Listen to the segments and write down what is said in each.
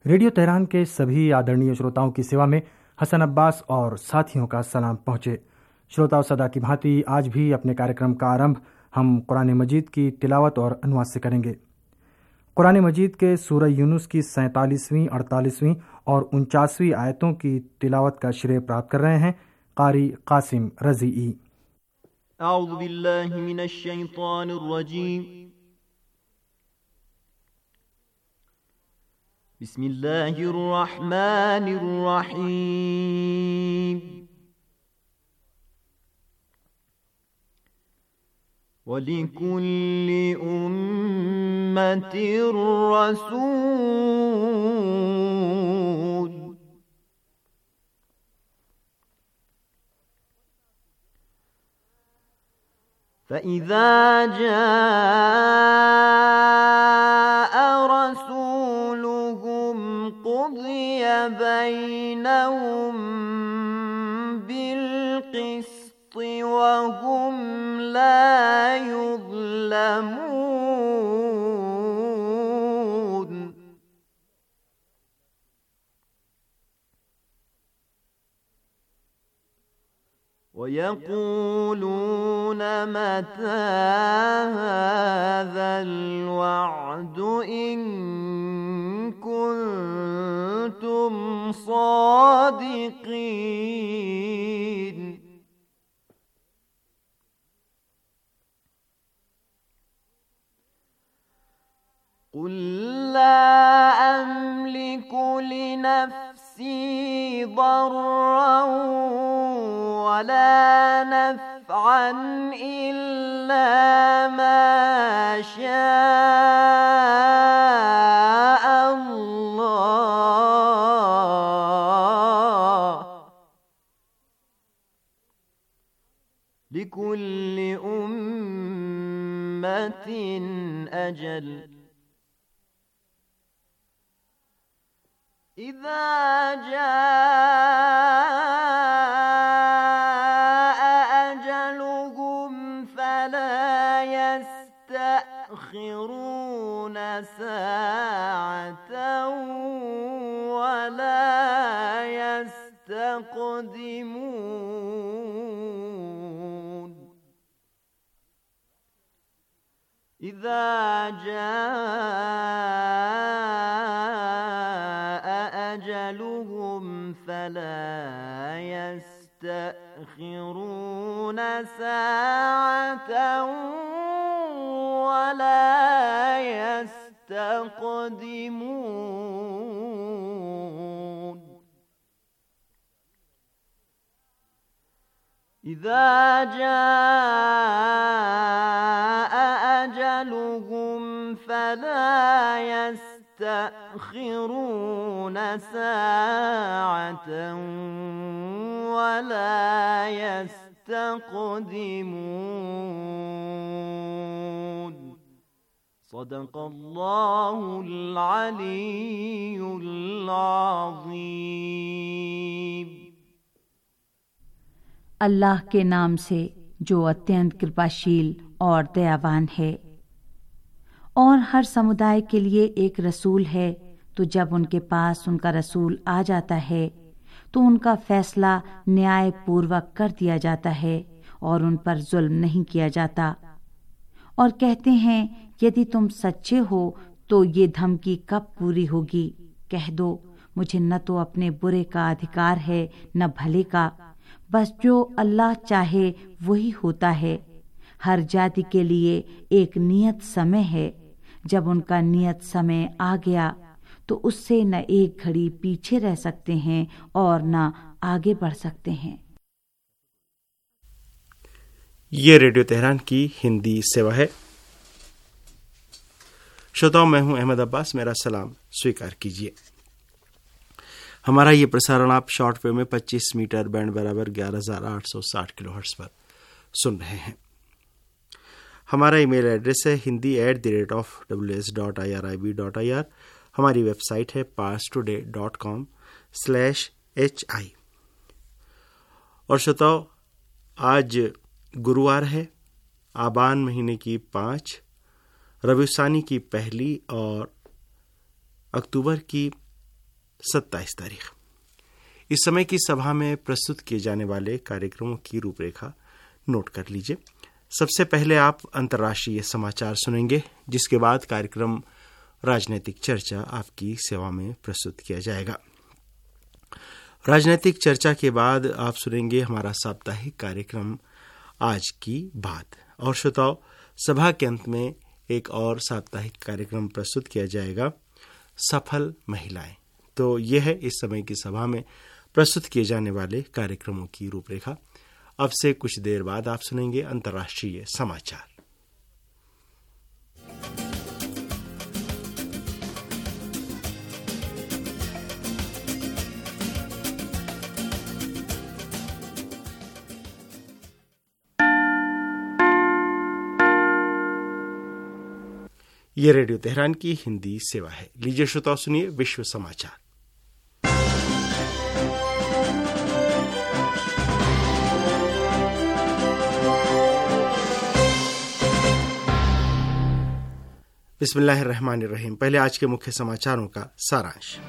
Radio Tehran के सभी आदरणीय श्रोताओं की सेवा में हसन अब्बास और साथियों का सलाम पहुँचे। श्रोताओं, सदा की भांति आज भी अपने कार्यक्रम का आरंभ हम कुरान मजीद की तिलावत और अनुवाद से करेंगे। कुरान मजीद के सूरह यूनुस की 47वीं, 48वीं और 49वीं आयतों की तिलावत का श्रेय प्राप्त कर रहे हैं कारी कासिम रज़ीई। अऊज़ु बिल्लाहि मिनश शैतानिर रजीम। बिस्मिल्लाहिर रहमानिर रहीम। वलिकुल्लि उम्मतिर रसूल फ़इज़ा जाअ रसूलुहुम क़ुज़िय बैनहुम बिल्क़िस्ति वहुम ला युज़लमून। वयक़ूलून मता हाज़ल वअद इन कुन्तुम सादिक़ीन। क़ुल ला अमलिकु लिनफ़्सी ضرًّا ولا نفعًا إلا ما شاء الله لكل أمة أجل إذا جاء أجلهم فلا يستأخرون ساعة ولا يستقدمون إذا جاء أجلهم فلا يستأخرون ساعة ولا يستقدمون إذا جاء أجلهم فلا يستأخرون ساعة ولا يستقدمون صدق الله العلي العظيم। अल्लाह के नाम से जो अत्यंत कृपाशील और दयावान है। और हर समुदाय के लिए एक रसूल है, तो जब उनके पास उनका रसूल आ जाता है तो उनका फैसला न्याय पूर्वक कर दिया जाता है और उन पर जुल्म नहीं किया जाता। और कहते हैं, यदि तुम सच्चे हो तो ये धमकी कब पूरी होगी? कह दो, मुझे न तो अपने बुरे का अधिकार है न भले का, बस जो अल्लाह चाहे वही होता है। हर जाति के लिए एक नियत समय है, जब उनका नियत समय आ गया तो उससे न एक घड़ी पीछे रह सकते हैं और न आगे बढ़ सकते हैं। ये रेडियो तेहरान की हिंदी सेवा है। श्रोताओं, मैं हूं अहमद अब्बास, मेरा सलाम स्वीकार कीजिए। हमारा ये प्रसारण आप शॉर्ट वेव में 25 मीटर बैंड बराबर 11,860 किलोहर्ट्ज पर सुन रहे हैं। हमारा ईमेल एड्रेस है hindi@ws.irib.ir। हमारी वेबसाइट है parstoday.com/hi। और श्रोताओ, आज गुरुवार है, आबान महीने की 5, रबीउस्सानी की 1 और अक्टूबर की 27 तारीख। इस समय की सभा में प्रस्तुत किए जाने वाले कार्यक्रमों की रूपरेखा नोट कर लीजिए। सबसे पहले आप अंतर्राष्ट्रीय समाचार सुनेंगे, जिसके बाद कार्यक्रम राजनीतिक चर्चा आपकी सेवा में प्रस्तुत किया जाएगा। राजनीतिक चर्चा के बाद आप सुनेंगे हमारा साप्ताहिक कार्यक्रम आज की बात। और श्रोताओ, सभा के अंत में एक और साप्ताहिक कार्यक्रम प्रस्तुत किया जाएगा, सफल महिलाएं। तो यह है इस समय की सभा में प्रस्तुत किए जाने वाले कार्यक्रमों की रूपरेखा। अब से कुछ देर बाद आप सुनेंगे अंतर्राष्ट्रीय समाचार। ये रेडियो तेहरान की हिंदी सेवा है। लीजिए श्रोताओ, सुनिए विश्व समाचार। बिस्मिल्लाहिर्रहमानिर्रहीम। पहले आज के मुख्य समाचारों का सारांश।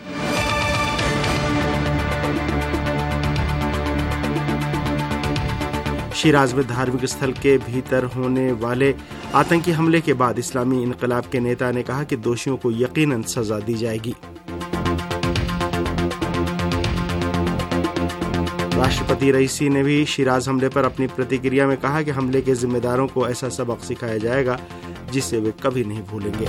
शिराज में धार्मिक स्थल के भीतर होने वाले आतंकी हमले के बाद इस्लामी इनकलाब के नेता ने कहा कि दोषियों को यकीनन सजा दी जाएगी। राष्ट्रपति रईसी ने भी शिराज हमले पर अपनी प्रतिक्रिया में कहा कि हमले के जिम्मेदारों को ऐसा सबक सिखाया जाएगा जिसे वे कभी नहीं भूलेंगे।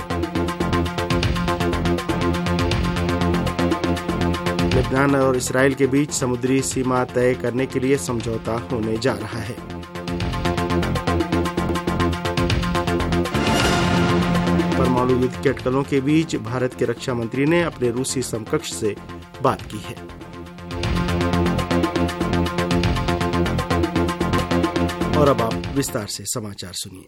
लेबनान और इसराइल के बीच समुद्री सीमा तय करने के लिए समझौता होने जा रहा है। परमाणु युद्ध के अटकलों के बीच भारत के रक्षा मंत्री ने अपने रूसी समकक्ष से बात की है। और अब आप विस्तार से समाचार सुनिए।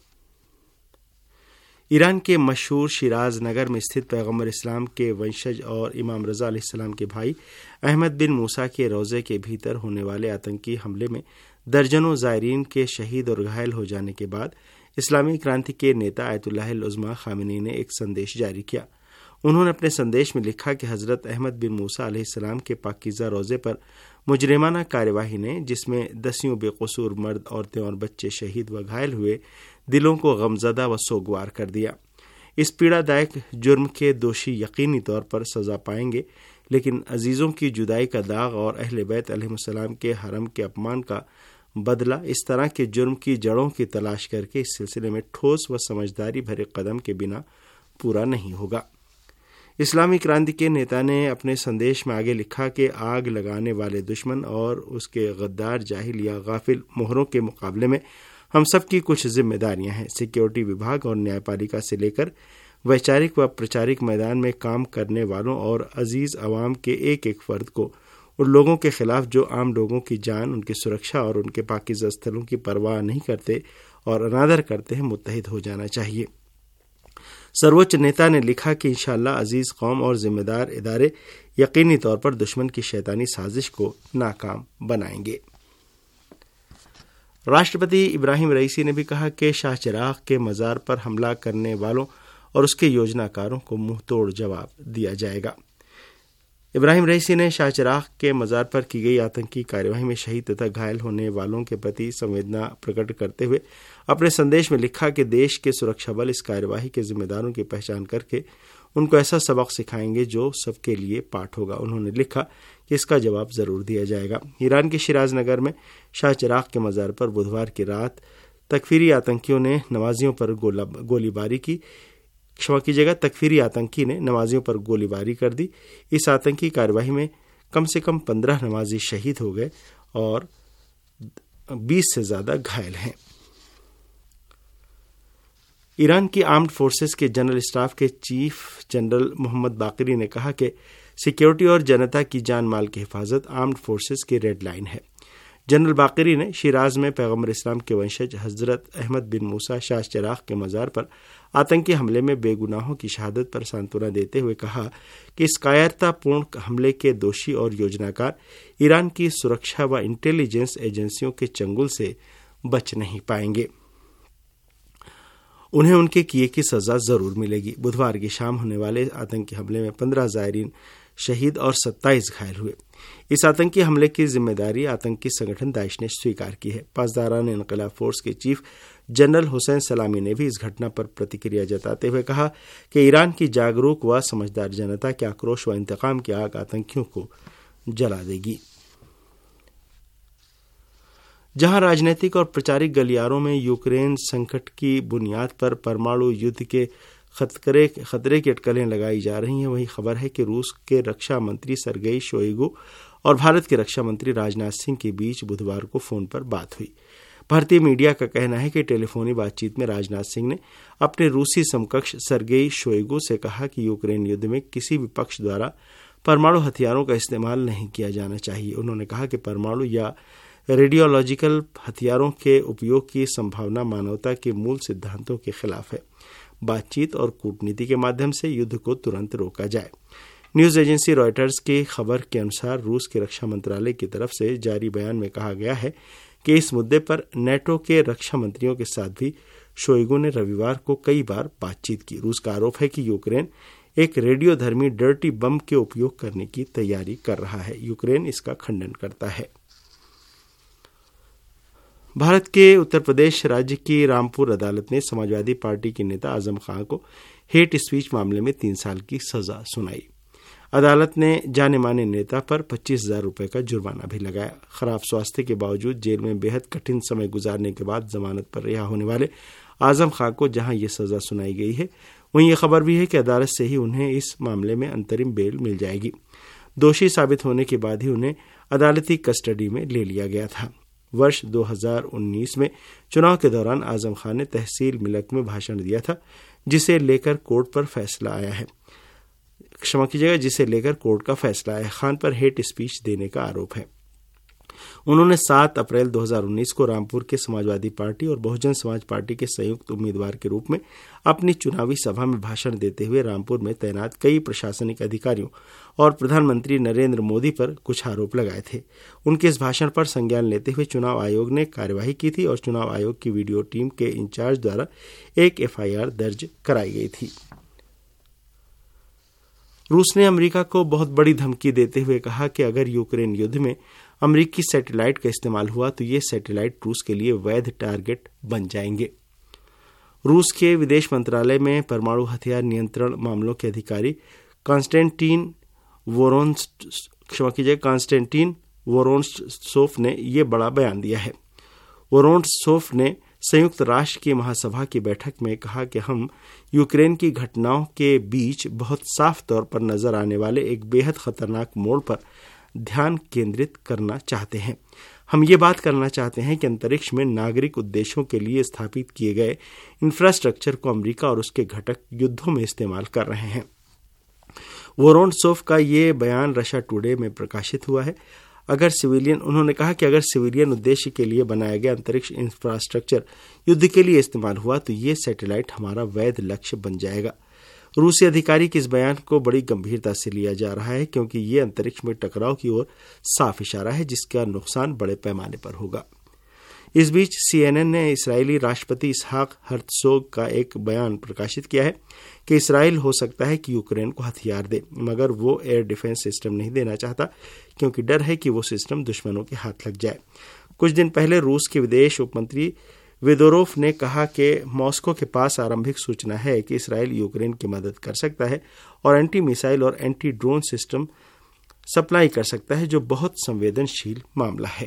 ईरान के मशहूर शिराज नगर में स्थित पैगंबर इस्लाम के वंशज और इमाम रजा अलैहिस्सलाम के भाई अहमद बिन मूसा के रोजे के भीतर होने वाले आतंकी हमले में दर्जनों जायरीन के शहीद और घायल हो जाने के बाद इस्लामी क्रांति के नेता आयतुल्लाहिल उज़्मा खामेनी ने एक संदेश जारी किया। उन्होंने अपने संदेश में लिखा कि हजरत अहमद बिन मूसा अलैहिस्सलाम के पाकीज़ा रोजे पर मुजरिमाना कार्यवाही ने, जिसमें दसियों बेकसूर मर्द, औरतें और बच्चे शहीद व घायल हुए, दिलों को गमजदा व सोगवार कर दिया। इस पीड़ादायक जुर्म के दोषी यकीनी तौर पर सजा पाएंगे, लेकिन अजीजों की जुदाई का दाग और अहले बैत अलैहिस्सलाम के हरम के अपमान का बदला इस तरह के जुर्म की जड़ों की तलाश करके इस सिलसिले में ठोस व समझदारी भरे कदम के बिना पूरा नहीं होगा। इस्लामी क्रांति के नेता ने अपने संदेश में आगे लिखा कि आग लगाने वाले दुश्मन और उसके गद्दार, जाहिल या गाफिल मोहरों के मुकाबले में हम सब की कुछ जिम्मेदारियां हैं। सिक्योरिटी विभाग और न्यायपालिका से लेकर वैचारिक व प्रचारिक मैदान में काम करने वालों और अजीज अवाम के एक एक फर्द को उन लोगों के खिलाफ जो आम लोगों की जान, उनकी सुरक्षा और उनके पाकीज़ा स्थलों की परवाह नहीं करते और अनादर करते हैं, मुत्तहिद हो जाना चाहिए। सर्वोच्च नेता ने लिखा कि इंशाअल्लाह अजीज कौम और जिम्मेदार इदारे यकीनी तौर पर दुश्मन की शैतानी साजिश को नाकाम बनाएंगे। राष्ट्रपति इब्राहिम रईसी ने भी कहा कि शाह चिराग के मज़ार पर हमला करने वालों और उसके योजनाकारों को मुंहतोड़ जवाब दिया जाएगा। इब्राहिम रईसी ने शाह चिराग के मज़ार पर की गई आतंकी कार्यवाही में शहीद तथा घायल होने वालों के प्रति संवेदना प्रकट करते हुए अपने संदेश में लिखा कि देश के सुरक्षा बल इस कार्यवाही के जिम्मेदारों की पहचान करके उनको ऐसा सबक सिखाएंगे जो सबके लिए पाठ होगा। उन्होंने लिखा कि इसका जवाब जरूर दिया जाएगा। ईरान के शिराज नगर में शाह चिराग के मज़ार पर बुधवार की रात तकफीरी आतंकियों ने नमाजियों पर गोलीबारी की। तकफीरी आतंकी ने नमाजियों पर गोलीबारी कर दी। इस आतंकी कार्यवाही में कम से कम 15 नमाजी शहीद हो गए और 20 से ज्यादा घायल हैं। ईरान की आर्म्ड फोर्सेस के जनरल स्टाफ के चीफ जनरल मोहम्मद बाकरी ने कहा कि सिक्योरिटी और जनता की जान माल की हिफाजत आर्म्ड फोर्सेस की रेड लाइन है। जनरल बाकरी ने शिराज में पैगंबर इस्लाम के वंशज हजरत अहमद बिन मूसा शाह चिराग के मज़ार पर आतंकी हमले में बेगुनाहों की शहादत पर सांत्वना देते हुए कहा कि इस कायरतापूर्ण हमले के दोषी और योजनाकार ईरान की सुरक्षा व इंटेलिजेंस एजेंसियों के चंगुल से बच नहीं पाएंगे। उन्हें उनके किए की सजा जरूर मिलेगी। बुधवार की शाम होने वाले आतंकी हमले में 15 जायरीन शहीद और 27 घायल हुए। इस आतंकी हमले की जिम्मेदारी आतंकी संगठन दाइश ने स्वीकार की है। पासदारान इनकलाब फोर्स के चीफ जनरल हुसैन सलामी ने भी इस घटना पर प्रतिक्रिया जताते हुए कहा कि ईरान की जागरूक व समझदार जनता के आक्रोश व इंतकाम की आग आतंकियों को जला देगी। जहां राजनीतिक और प्रचारिक गलियारों में यूक्रेन संकट की बुनियाद पर परमाणु युद्ध के खतरे की अटकलें लगाई जा रही हैं, वहीं खबर है कि रूस के रक्षा मंत्री सरगेई शोइगु और भारत के रक्षा मंत्री राजनाथ सिंह के बीच बुधवार को फोन पर बात हुई। भारतीय मीडिया का कहना है कि टेलीफोनी बातचीत में राजनाथ सिंह ने अपने रूसी समकक्ष सरगेई शोइगु से कहा कि यूक्रेन युद्ध में किसी भी पक्ष द्वारा परमाणु हथियारों का इस्तेमाल नहीं किया जाना चाहिए। उन्होंने कहा कि परमाणु या रेडियोलॉजिकल हथियारों के उपयोग की संभावना मानवता के मूल सिद्धांतों के खिलाफ है। बातचीत और कूटनीति के माध्यम से युद्ध को तुरंत रोका जाए। न्यूज एजेंसी रॉयटर्स की खबर के अनुसार रूस के रक्षा मंत्रालय की तरफ से जारी बयान में कहा गया है कि इस मुद्दे पर नेटो के रक्षा मंत्रियों के साथ भी शोइगु ने रविवार को कई बार बातचीत की। रूस का आरोप है कि यूक्रेन एक रेडियोधर्मी डर्टी बम के उपयोग करने की तैयारी कर रहा है। यूक्रेन इसका खंडन करता है। भारत के उत्तर प्रदेश राज्य की रामपुर अदालत ने समाजवादी पार्टी के नेता आजम खान को हेट स्पीच मामले में 3 साल की सजा सुनाई। अदालत ने जाने माने नेता पर 25,000 रुपये का जुर्माना भी लगाया। खराब स्वास्थ्य के बावजूद जेल में बेहद कठिन समय गुजारने के बाद जमानत पर रिहा होने वाले आजम खान को जहां ये सजा सुनाई गई है, वहीं यह खबर भी है कि अदालत से ही उन्हें इस मामले में अंतरिम बेल मिल जाएगी। दोषी साबित होने के बाद ही उन्हें अदालती कस्टडी में ले लिया गया था। वर्ष 2019 में चुनाव के दौरान आजम खान ने तहसील मिलक में भाषण दिया था, जिसे लेकर कोर्ट का फैसला आया है। खान पर हेट स्पीच देने का आरोप है। उन्होंने 7 अप्रैल 2019 को रामपुर के समाजवादी पार्टी और बहुजन समाज पार्टी के संयुक्त उम्मीदवार के रूप में अपनी चुनावी सभा में भाषण देते हुए रामपुर में तैनात कई प्रशासनिक अधिकारियों और प्रधानमंत्री नरेंद्र मोदी पर कुछ आरोप लगाए थे। उनके इस भाषण पर संज्ञान लेते हुए चुनाव आयोग ने कार्यवाही की थी और चुनाव आयोग की वीडियो टीम के इंचार्ज द्वारा एक FIR दर्ज कराई गई थी। रूस ने अमेरिका को बहुत बड़ी धमकी देते हुए कहा कि अगर यूक्रेन युद्ध में अमेरिकी सैटेलाइट का इस्तेमाल हुआ तो ये सैटेलाइट रूस के लिए वैध टारगेट बन जाएंगे। रूस के विदेश मंत्रालय में परमाणु हथियार नियंत्रण मामलों के अधिकारी कांस्टेंटिन वोरोनसोफ ने यह बड़ा बयान दिया है। वोरोनसोफ ने संयुक्त राष्ट्र की महासभा की बैठक में कहा कि हम यूक्रेन की घटनाओं के बीच बहुत साफ तौर पर नजर आने वाले एक बेहद खतरनाक मोड़ पर ध्यान केंद्रित करना चाहते हैं। हम ये बात करना चाहते हैं कि अंतरिक्ष में नागरिक उद्देश्यों के लिए स्थापित किए गए इंफ्रास्ट्रक्चर को अमेरिका और उसके घटक युद्धों में इस्तेमाल कर रहे हैं। वोरोनसोफ का ये बयान रशिया टुडे में प्रकाशित हुआ है। उन्होंने कहा कि अगर सिविलियन उद्देश्य के लिए बनाया गया अंतरिक्ष इंफ्रास्ट्रक्चर युद्ध के लिए इस्तेमाल हुआ तो ये सैटेलाइट हमारा वैध लक्ष्य बन जाएगा। रूसी अधिकारी के इस बयान को बड़ी गंभीरता से लिया जा रहा है क्योंकि ये अंतरिक्ष में टकराव की ओर साफ इशारा है जिसका नुकसान बड़े पैमाने पर होगा। इस बीच CNN ने इस्राएली राष्ट्रपति इसहाक हर्त्जोग का एक बयान प्रकाशित किया है कि इस्राएल हो सकता है कि यूक्रेन को हथियार दे, मगर वो एयर डिफेंस सिस्टम नहीं देना चाहता क्योंकि डर है कि वो सिस्टम दुश्मनों के हाथ लग जाए। कुछ दिन पहले रूस के विदेश उपमंत्री वेदोरोफ ने कहा कि मॉस्को के पास आरंभिक सूचना है कि इस्राएल यूक्रेन की मदद कर सकता है और एंटी मिसाइल और एंटी ड्रोन सिस्टम सप्लाई कर सकता है, जो बहुत संवेदनशील मामला है।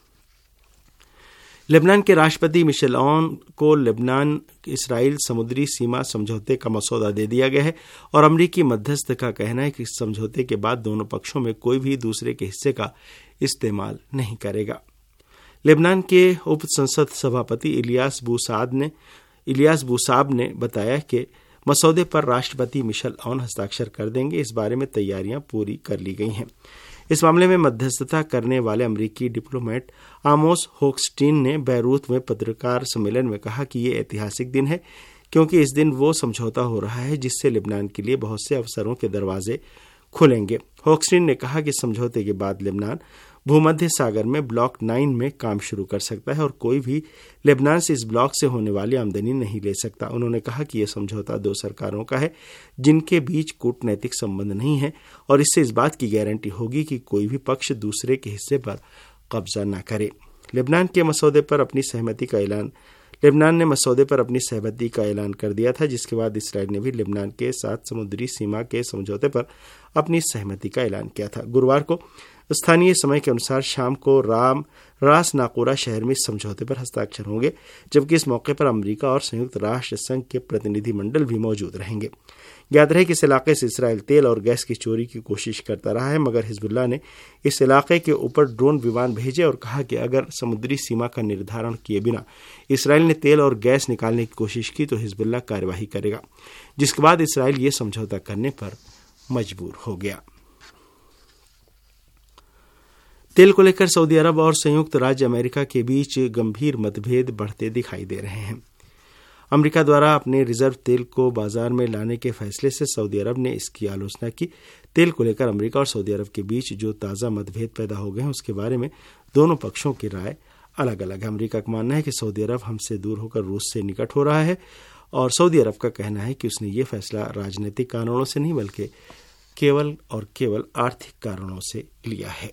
लेबनान के राष्ट्रपति मिशेल औन को लेबनान इस्राएल समुद्री सीमा समझौते का मसौदा दे दिया गया है और अमरीकी मध्यस्थ का कहना है कि इस समझौते के बाद दोनों पक्षों में कोई भी दूसरे के हिस्से का इस्तेमाल नहीं करेगा। लेबनान के उप संसद सभापति इलियास बुसाब ने बताया कि मसौदे पर राष्ट्रपति मिशेल औन हस्ताक्षर कर देंगे। इस बारे में तैयारियां पूरी कर ली गई हैं। इस मामले में मध्यस्थता करने वाले अमेरिकी डिप्लोमेट आमोस होक्स्टीन ने बैरूत में पत्रकार सम्मेलन में कहा कि ये ऐतिहासिक दिन है क्योंकि इस दिन वो समझौता हो रहा है जिससे लेबनान के लिए बहुत से अवसरों के दरवाजे खुलेंगे। होक्स्टीन ने कहा कि समझौते के बाद लेबनान भूमध्य सागर में ब्लॉक 9 में काम शुरू कर सकता है और कोई भी लेबनान से इस ब्लॉक से होने वाली आमदनी नहीं ले सकता। उन्होंने कहा कि यह समझौता 2 सरकारों का है जिनके बीच कूटनैतिक संबंध नहीं है और इससे इस बात की गारंटी होगी कि कोई भी पक्ष दूसरे के हिस्से पर कब्जा न करे। लेबनान ने मसौदे पर अपनी सहमति का ऐलान कर दिया था, जिसके बाद इसराइल ने भी लेबनान के साथ समुद्री सीमा के समझौते पर अपनी सहमति का ऐलान किया था। गुरुवार को स्थानीय समय के अनुसार शाम को रास नाकोरा शहर में इस समझौते पर हस्ताक्षर होंगे, जबकि इस मौके पर अमेरिका और संयुक्त राष्ट्र संघ के प्रतिनिधिमंडल भी मौजूद रहेंगे। ज्ञात रहे कि इस इलाके से इसराइल तेल और गैस की चोरी की कोशिश करता रहा है, मगर हिजबुल्लाह ने इस इलाके के ऊपर ड्रोन विमान भेजे और कहा कि अगर समुद्री सीमा का निर्धारण किए बिना इसराइल ने तेल और गैस निकालने की कोशिश की तो हिजबुल्लाह कार्यवाही करेगा, जिसके बाद इसराइल ये समझौता करने पर मजबूर हो गया। तेल को लेकर सऊदी अरब और संयुक्त राज्य अमेरिका के बीच गंभीर मतभेद बढ़ते दिखाई दे रहे हैं। अमेरिका द्वारा अपने रिजर्व तेल को बाजार में लाने के फैसले से सऊदी अरब ने इसकी आलोचना की। तेल को लेकर अमेरिका और सऊदी अरब के बीच जो ताज़ा मतभेद पैदा हो गए हैं उसके बारे में दोनों पक्षों की राय अलग अलग है। अमेरिका का मानना है कि सऊदी अरब हमसे दूर होकर रूस से निकट हो रहा है और सऊदी अरब का कहना है कि उसने ये फैसला राजनीतिक कारणों से नहीं बल्कि केवल और केवल आर्थिक कारणों से लिया है।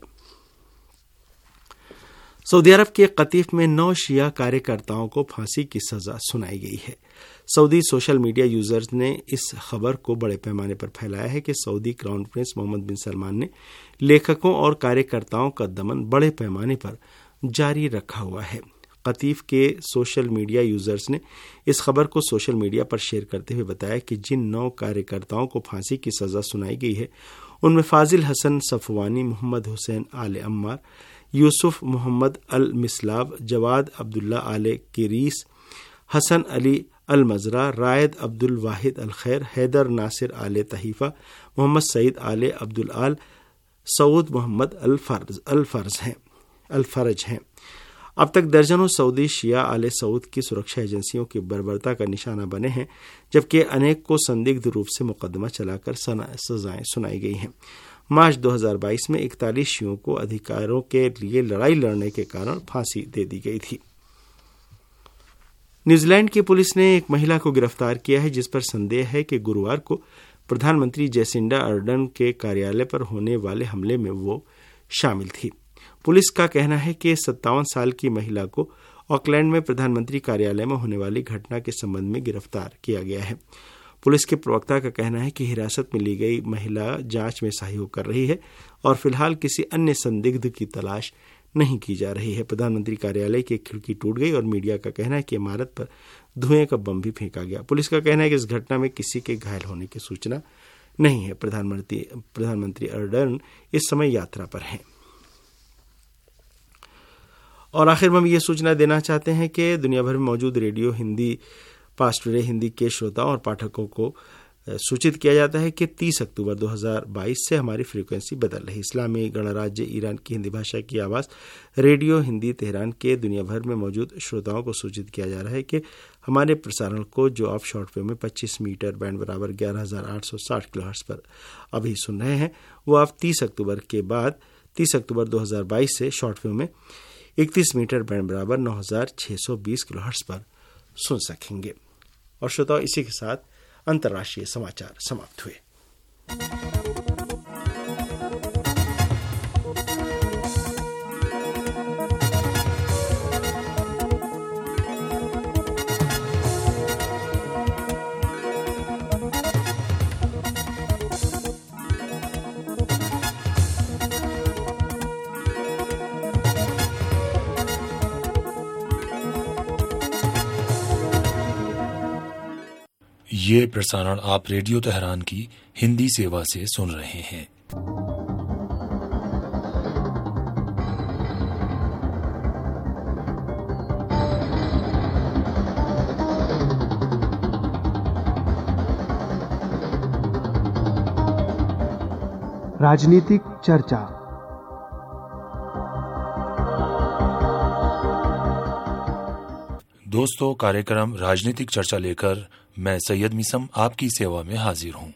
सऊदी अरब के कतीफ में 9 शिया कार्यकर्ताओं को फांसी की सजा सुनाई गई है। सऊदी सोशल मीडिया यूजर्स ने इस खबर को बड़े पैमाने पर फैलाया है कि Saudi crown prince Mohammad bin Salman ने लेखकों और कार्यकर्ताओं का दमन बड़े पैमाने पर जारी रखा हुआ है। कतीफ के सोशल मीडिया यूजर्स ने इस खबर को सोशल मीडिया पर शेयर करते हुए बताया कि जिन 9 कार्यकर्ताओं को फांसी की सजा सुनाई गई है उनमें फाजिल हसन सफवानी, मोहम्मद हुसैन आले अम्मार, यूसुफ मोहम्मद अल मिसलाब, जवाद अब्दुल्ला आले किरीस, हसन अली अल मजरा, रायद अब्दुल वाहिद अल खैर, हैदर नासिर आले तहीफा, मोहम्मद सईद आले अब्दुल आल, सऊद मोहम्मद अल फरज हैं। अब तक दर्जनों सऊदी शिया आले सऊद की सुरक्षा एजेंसियों की बर्बरता का निशाना बने हैं, जबकि अनेक को संदिग्ध रूप से मुकदमा चलाकर सजाएं सुनाई गई हैं। मार्च 2022 में 41 शियों को अधिकारों के लिए लड़ाई लड़ने के कारण फांसी दे दी गई थी। न्यूजीलैंड की पुलिस ने एक महिला को गिरफ्तार किया है जिस पर संदेह है कि गुरुवार को प्रधानमंत्री जेसिंडा अर्डर्न के कार्यालय पर होने वाले हमले में वो शामिल थी। पुलिस का कहना है कि 57 साल की महिला को ऑकलैंड में प्रधानमंत्री कार्यालय में होने वाली घटना के संबंध में गिरफ्तार किया गया है। पुलिस के प्रवक्ता का कहना है कि हिरासत में ली गई महिला जांच में सहयोग कर रही है और फिलहाल किसी अन्य संदिग्ध की तलाश नहीं की जा रही है। प्रधानमंत्री कार्यालय की खिड़की टूट गई और मीडिया का कहना है कि इमारत पर धुएं का बम भी फेंका गया। पुलिस का कहना है कि इस घटना में किसी के घायल होने की सूचना नहीं है। प्रधानमंत्री अर्डर्न इस समय यात्रा पर हैं। और आखिर में हम ये सूचना देना चाहते हैं कि दुनिया भर में मौजूद रेडियो हिंदी पास्ट टुडे हिंदी के श्रोताओं और पाठकों को सूचित किया जाता है कि 30 अक्टूबर 2022 से हमारी फ्रीक्वेंसी बदल रही। इस्लामी गणराज्य ईरान की हिंदी भाषा की आवाज़ रेडियो हिंदी तेहरान के दुनिया भर में मौजूद श्रोताओं को सूचित किया जा रहा है कि हमारे प्रसारण को जो आप शॉर्टवेव में 25 मीटर बैंड बराबर 11,860 किलोहर्ट्ज़ पर अभी सुन रहे हैं, वो आप 30 अक्टूबर 2022 से शॉर्टवेव में 31 मीटर बैंड बराबर 9,620 किलोहर्ट्ज़ पर सुन सकेंगे। और श्रोताओं, इसी के साथ अंतर्राष्ट्रीय समाचार समाप्त हुए। ये प्रसारण आप रेडियो तेहरान की हिंदी सेवा से सुन रहे हैं। राजनीतिक चर्चा। दोस्तों, कार्यक्रम राजनीतिक चर्चा लेकर मैं सैयद मिसम आपकी सेवा में हाजिर हूं।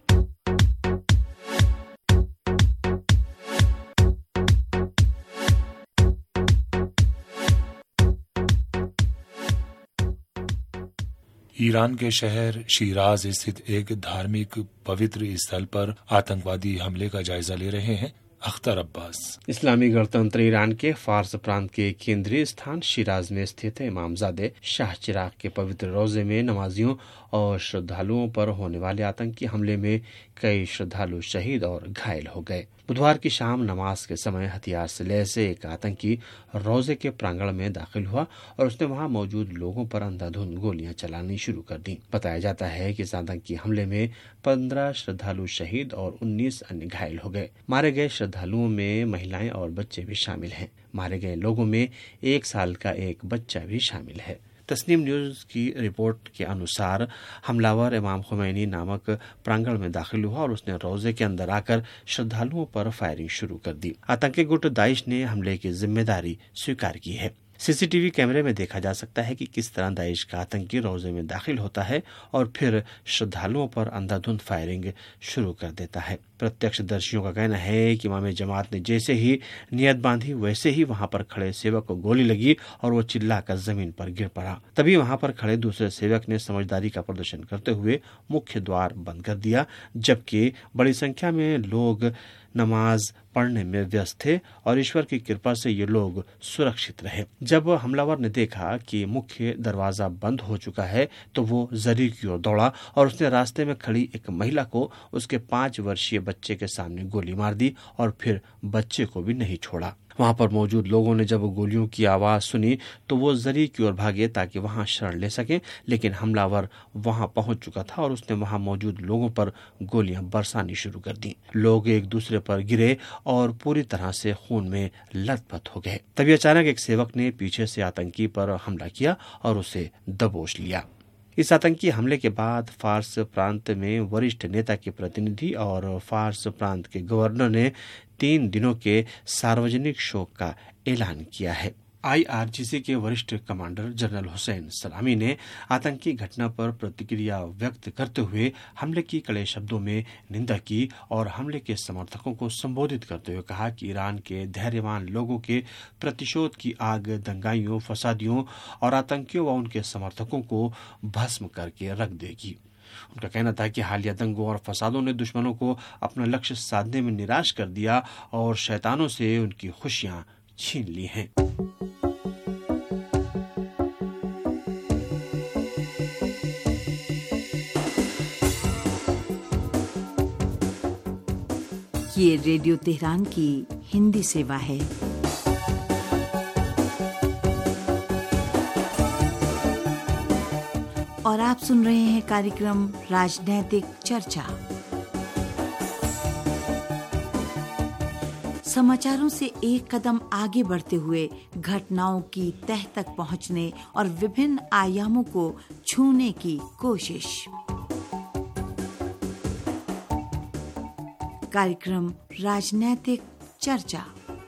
ईरान के शहर शिराज स्थित एक धार्मिक पवित्र स्थल पर आतंकवादी हमले का जायजा ले रहे हैं अख्तर अब्बास। इस्लामी गणतंत्र ईरान के फारस प्रांत के केंद्रीय स्थान शिराज में स्थित इमामजादे शाह चिराग के पवित्र रोजे में नमाजियों और श्रद्धालुओं पर होने वाले आतंकी हमले में कई श्रद्धालु शहीद और घायल हो गए। बुधवार की शाम नमाज के समय हथियार से लैस एक आतंकी रोजे के प्रांगण में दाखिल हुआ और उसने वहां मौजूद लोगों पर अंधाधुंध गोलियां चलानी शुरू कर दी। बताया जाता है कि इस आतंकी हमले में 15 श्रद्धालु शहीद और 19 अन्य घायल हो गए। मारे गए श्रद्धालुओं में महिलाएं और बच्चे भी शामिल हैं। मारे गए लोगों में 1 साल का एक बच्चा भी शामिल है। तस्नीम न्यूज की रिपोर्ट के अनुसार हमलावर इमाम खुमैनी नामक प्रांगण में दाखिल हुआ और उसने रोजे के अंदर आकर श्रद्धालुओं पर फायरिंग शुरू कर दी। आतंकी गुट दाइश ने हमले की जिम्मेदारी स्वीकार की है। सीसीटीवी कैमरे में देखा जा सकता है कि किस तरह दाइश का आतंकी रोजे में दाखिल होता है और फिर श्रद्धालुओं पर अंधाधुंध फायरिंग शुरू कर देता है। प्रत्यक्षदर्शियों का कहना है कि इमाम जमात ने जैसे ही नियत बांधी वैसे ही वहां पर खड़े सेवक को गोली लगी और वो चिल्लाकर जमीन पर गिर पड़ा। तभी वहां पर खड़े दूसरे सेवक ने समझदारी का प्रदर्शन करते हुए मुख्य द्वार बंद कर दिया, जबकि बड़ी संख्या में लोग नमाज पढ़ने में व्यस्त थे और ईश्वर की कृपा से ये लोग सुरक्षित रहे। जब हमलावर ने देखा कि मुख्य दरवाजा बंद हो चुका है तो वो जरी की ओर दौड़ा और उसने रास्ते में खड़ी एक महिला को उसके 5 वर्षीय बच्चे के सामने गोली मार दी और फिर बच्चे को भी नहीं छोड़ा। वहां पर मौजूद लोगों ने जब गोलियों की आवाज सुनी तो वो जरी की ओर भागे ताकि वहां शरण ले सकें, लेकिन हमलावर वहां पहुंच चुका था और उसने वहां मौजूद लोगों पर गोलियां बरसानी शुरू कर दी। लोग एक दूसरे पर गिरे और पूरी तरह से खून में लथपथ हो गए। तभी अचानक एक सेवक ने पीछे से आतंकी पर हमला किया और उसे दबोच लिया। इस आतंकी हमले के बाद फारस प्रांत में वरिष्ठ नेता के प्रतिनिधि और फारस प्रांत के गवर्नर ने 3 दिनों के सार्वजनिक शोक का ऐलान किया है। IRGC के वरिष्ठ कमांडर जनरल हुसैन सलामी ने आतंकी घटना पर प्रतिक्रिया व्यक्त करते हुए हमले की कड़े शब्दों में निंदा की और हमले के समर्थकों को संबोधित करते हुए कहा कि ईरान के धैर्यवान लोगों के प्रतिशोध की आग दंगाइयों, फसादियों और आतंकियों व उनके समर्थकों को भस्म करके रख देगी। उनका कहना था कि हालिया दंगों और फसादों ने दुश्मनों को अपना लक्ष्य साधने में निराश कर दिया और शैतानों से उनकी खुशियां छीन ली हैं। ये रेडियो तेहरान की हिंदी सेवा है। और आप सुन रहे हैं कार्यक्रम राजनैतिक चर्चा। समाचारों से एक कदम आगे बढ़ते हुए घटनाओं की तह तक पहुंचने और विभिन्न आयामों को छूने की कोशिश। कार्यक्रम राजनैतिक चर्चा।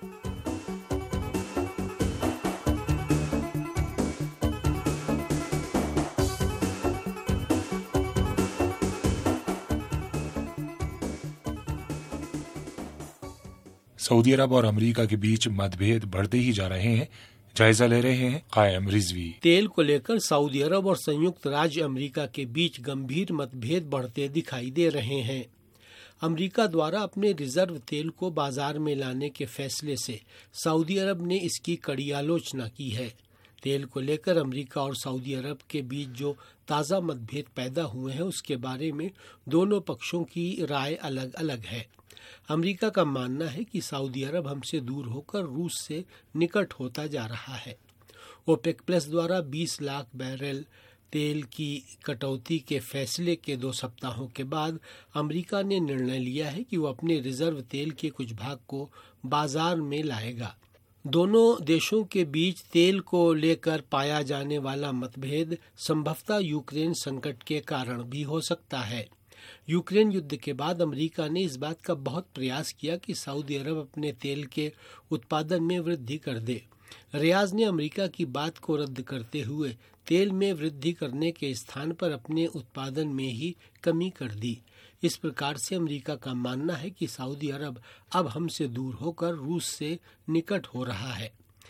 सऊदी अरब और अमेरिका के बीच मतभेद बढ़ते ही जा रहे हैं। जायजा ले रहे हैं कायम रिजवी। तेल को लेकर सऊदी अरब और संयुक्त राज्य अमेरिका के बीच गंभीर मतभेद बढ़ते दिखाई दे रहे हैं। अमेरिका द्वारा अपने रिजर्व तेल को बाजार में लाने के फैसले से सऊदी अरब ने इसकी कड़ी आलोचना की है। तेल को लेकर अमेरिका और सऊदी अरब के बीच जो ताज़ा मतभेद पैदा हुए हैं उसके बारे में दोनों पक्षों की राय अलग अलग है। अमेरिका का मानना है कि सऊदी अरब हमसे दूर होकर रूस से निकट होता जा रहा है। ओपेक प्लस द्वारा 20 लाख बैरल तेल की कटौती के फैसले के 2 सप्ताहों के बाद अमेरिका ने निर्णय लिया है कि वो अपने रिजर्व तेल के कुछ भाग को बाजार में लाएगा। दोनों देशों के बीच तेल को लेकर पाया जाने वाला मतभेद संभवतः यूक्रेन संकट के कारण भी हो सकता है। यूक्रेन युद्ध के बाद अमेरिका ने इस बात का बहुत प्रयास किया कि सऊदी अरब अपने तेल के उत्पादन में वृद्धि कर दे। रियाज ने अमेरिका की बात को रद्द करते हुए तेल में वृद्धि करने के स्थान पर अपने उत्पादन में ही कमी कर दी। इस प्रकार से अमेरिका का मानना है कि सऊदी अरब अब हमसे दूर होकर रूस से निकट हो रहा है।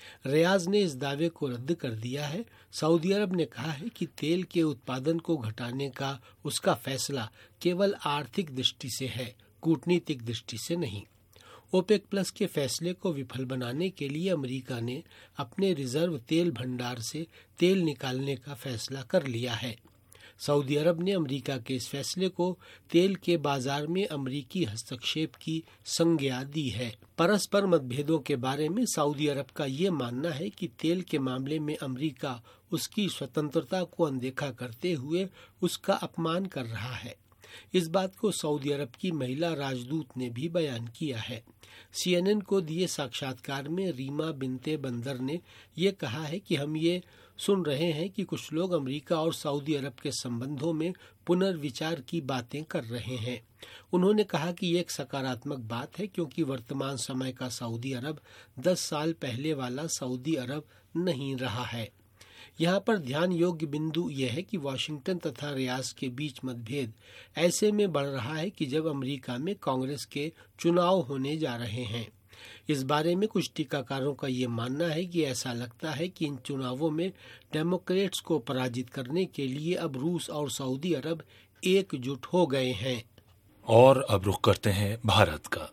रियाज ने इस दावे को रद्द कर दिया है। सऊदी अरब ने कहा है कि तेल के उत्पादन को घटाने का उसका फैसला केवल आर्थिक दृष्टि से है, कूटनीतिक दृष्टि से नहीं। ओपेक प्लस के फैसले को विफल बनाने के लिए अमेरिका ने अपने रिजर्व तेल भंडार से तेल निकालने का फैसला कर लिया है। सऊदी अरब ने अमेरिका के इस फैसले को तेल के बाजार में अमेरिकी हस्तक्षेप की संज्ञा दी है। परस्पर मतभेदों के बारे में सऊदी अरब का ये मानना है कि तेल के मामले में अमेरिका उसकी स्वतंत्रता को अनदेखा करते हुए उसका अपमान कर रहा है। इस बात को सऊदी अरब की महिला राजदूत ने भी बयान किया है। CNN को दिए साक्षात्कार में रीमा बिनते बंदर ने ये कहा है कि हम ये सुन रहे हैं कि कुछ लोग अमेरिका और सऊदी अरब के संबंधों में पुनर्विचार की बातें कर रहे हैं। उन्होंने कहा कि ये एक सकारात्मक बात है क्योंकि वर्तमान समय का सऊदी अरब 10 साल पहले वाला सऊदी अरब नहीं रहा है। यहाँ पर ध्यान योग्य बिंदु यह है कि वाशिंगटन तथा रियाद के बीच मतभेद ऐसे में बढ़ रहा है कि जब अमेरिका में कांग्रेस के चुनाव होने जा रहे हैं। इस बारे में कुछ टीकाकारों का ये मानना है कि ऐसा लगता है कि इन चुनावों में डेमोक्रेट्स को पराजित करने के लिए अब रूस और सऊदी अरब एकजुट हो गए हैं। और अब रुख करते हैं भारत का।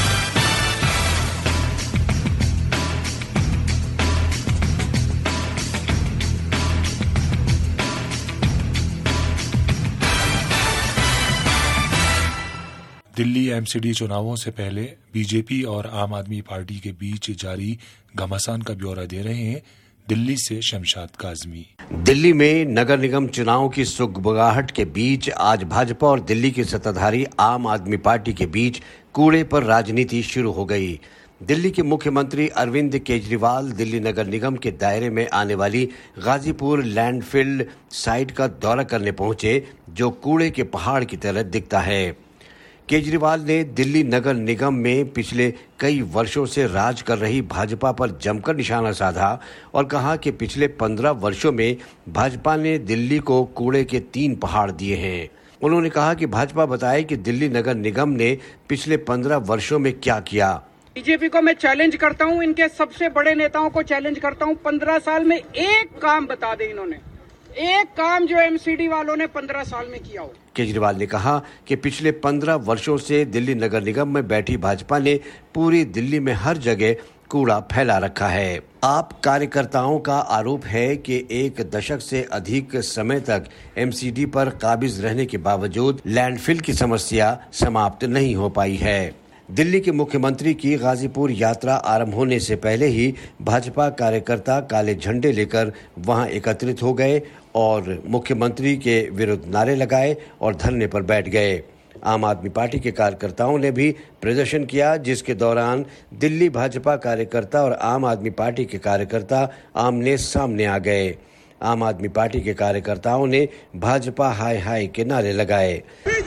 दिल्ली एमसीडी चुनावों से पहले बीजेपी और आम आदमी पार्टी के बीच जारी घमासान का ब्यौरा दे रहे हैं दिल्ली से शमशाद काजमी। दिल्ली में नगर निगम चुनाव की सुगबुगाहट के बीच आज भाजपा और दिल्ली की सत्ताधारी आम आदमी पार्टी के बीच कूड़े पर राजनीति शुरू हो गई। दिल्ली के मुख्यमंत्री अरविंद केजरीवाल दिल्ली नगर निगम के दायरे में आने वाली गाजीपुर लैंडफिल साइट का दौरा करने पहुंचे, जो कूड़े के पहाड़ की तरह दिखता है। केजरीवाल ने दिल्ली नगर निगम में पिछले कई वर्षों से राज कर रही भाजपा पर जमकर निशाना साधा और कहा कि पिछले 15 वर्षों में भाजपा ने दिल्ली को कूड़े के 3 पहाड़ दिए हैं। उन्होंने कहा कि भाजपा बताए कि दिल्ली नगर निगम ने पिछले 15 वर्षों में क्या किया। बीजेपी को मैं चैलेंज करता हूं, इनके सबसे बड़े नेताओं को चैलेंज करता हूं, 15 साल में एक काम बता दें इन्होंने, एक काम जो एमसीडी वालों ने 15 साल में किया हो। केजरीवाल ने कहा कि पिछले 15 वर्षों से दिल्ली नगर निगम में बैठी भाजपा ने पूरी दिल्ली में हर जगह कूड़ा फैला रखा है। आप कार्यकर्ताओं का आरोप है कि 1 दशक से अधिक समय तक एमसीडी पर काबिज रहने के बावजूद लैंडफिल की समस्या समाप्त नहीं हो पाई है। दिल्ली के मुख्यमंत्री की गाजीपुर यात्रा आरंभ होने से पहले ही भाजपा कार्यकर्ता काले झंडे लेकर वहां एकत्रित हो गए और मुख्यमंत्री के विरुद्ध नारे लगाए और धरने पर बैठ गए। आम आदमी पार्टी के कार्यकर्ताओं ने भी प्रदर्शन किया, जिसके दौरान दिल्ली भाजपा कार्यकर्ता और आम आदमी पार्टी के कार्यकर्ता आमने सामने आ गए। आम आदमी पार्टी के कार्यकर्ताओं ने भाजपा हाय हाय के नारे लगाए।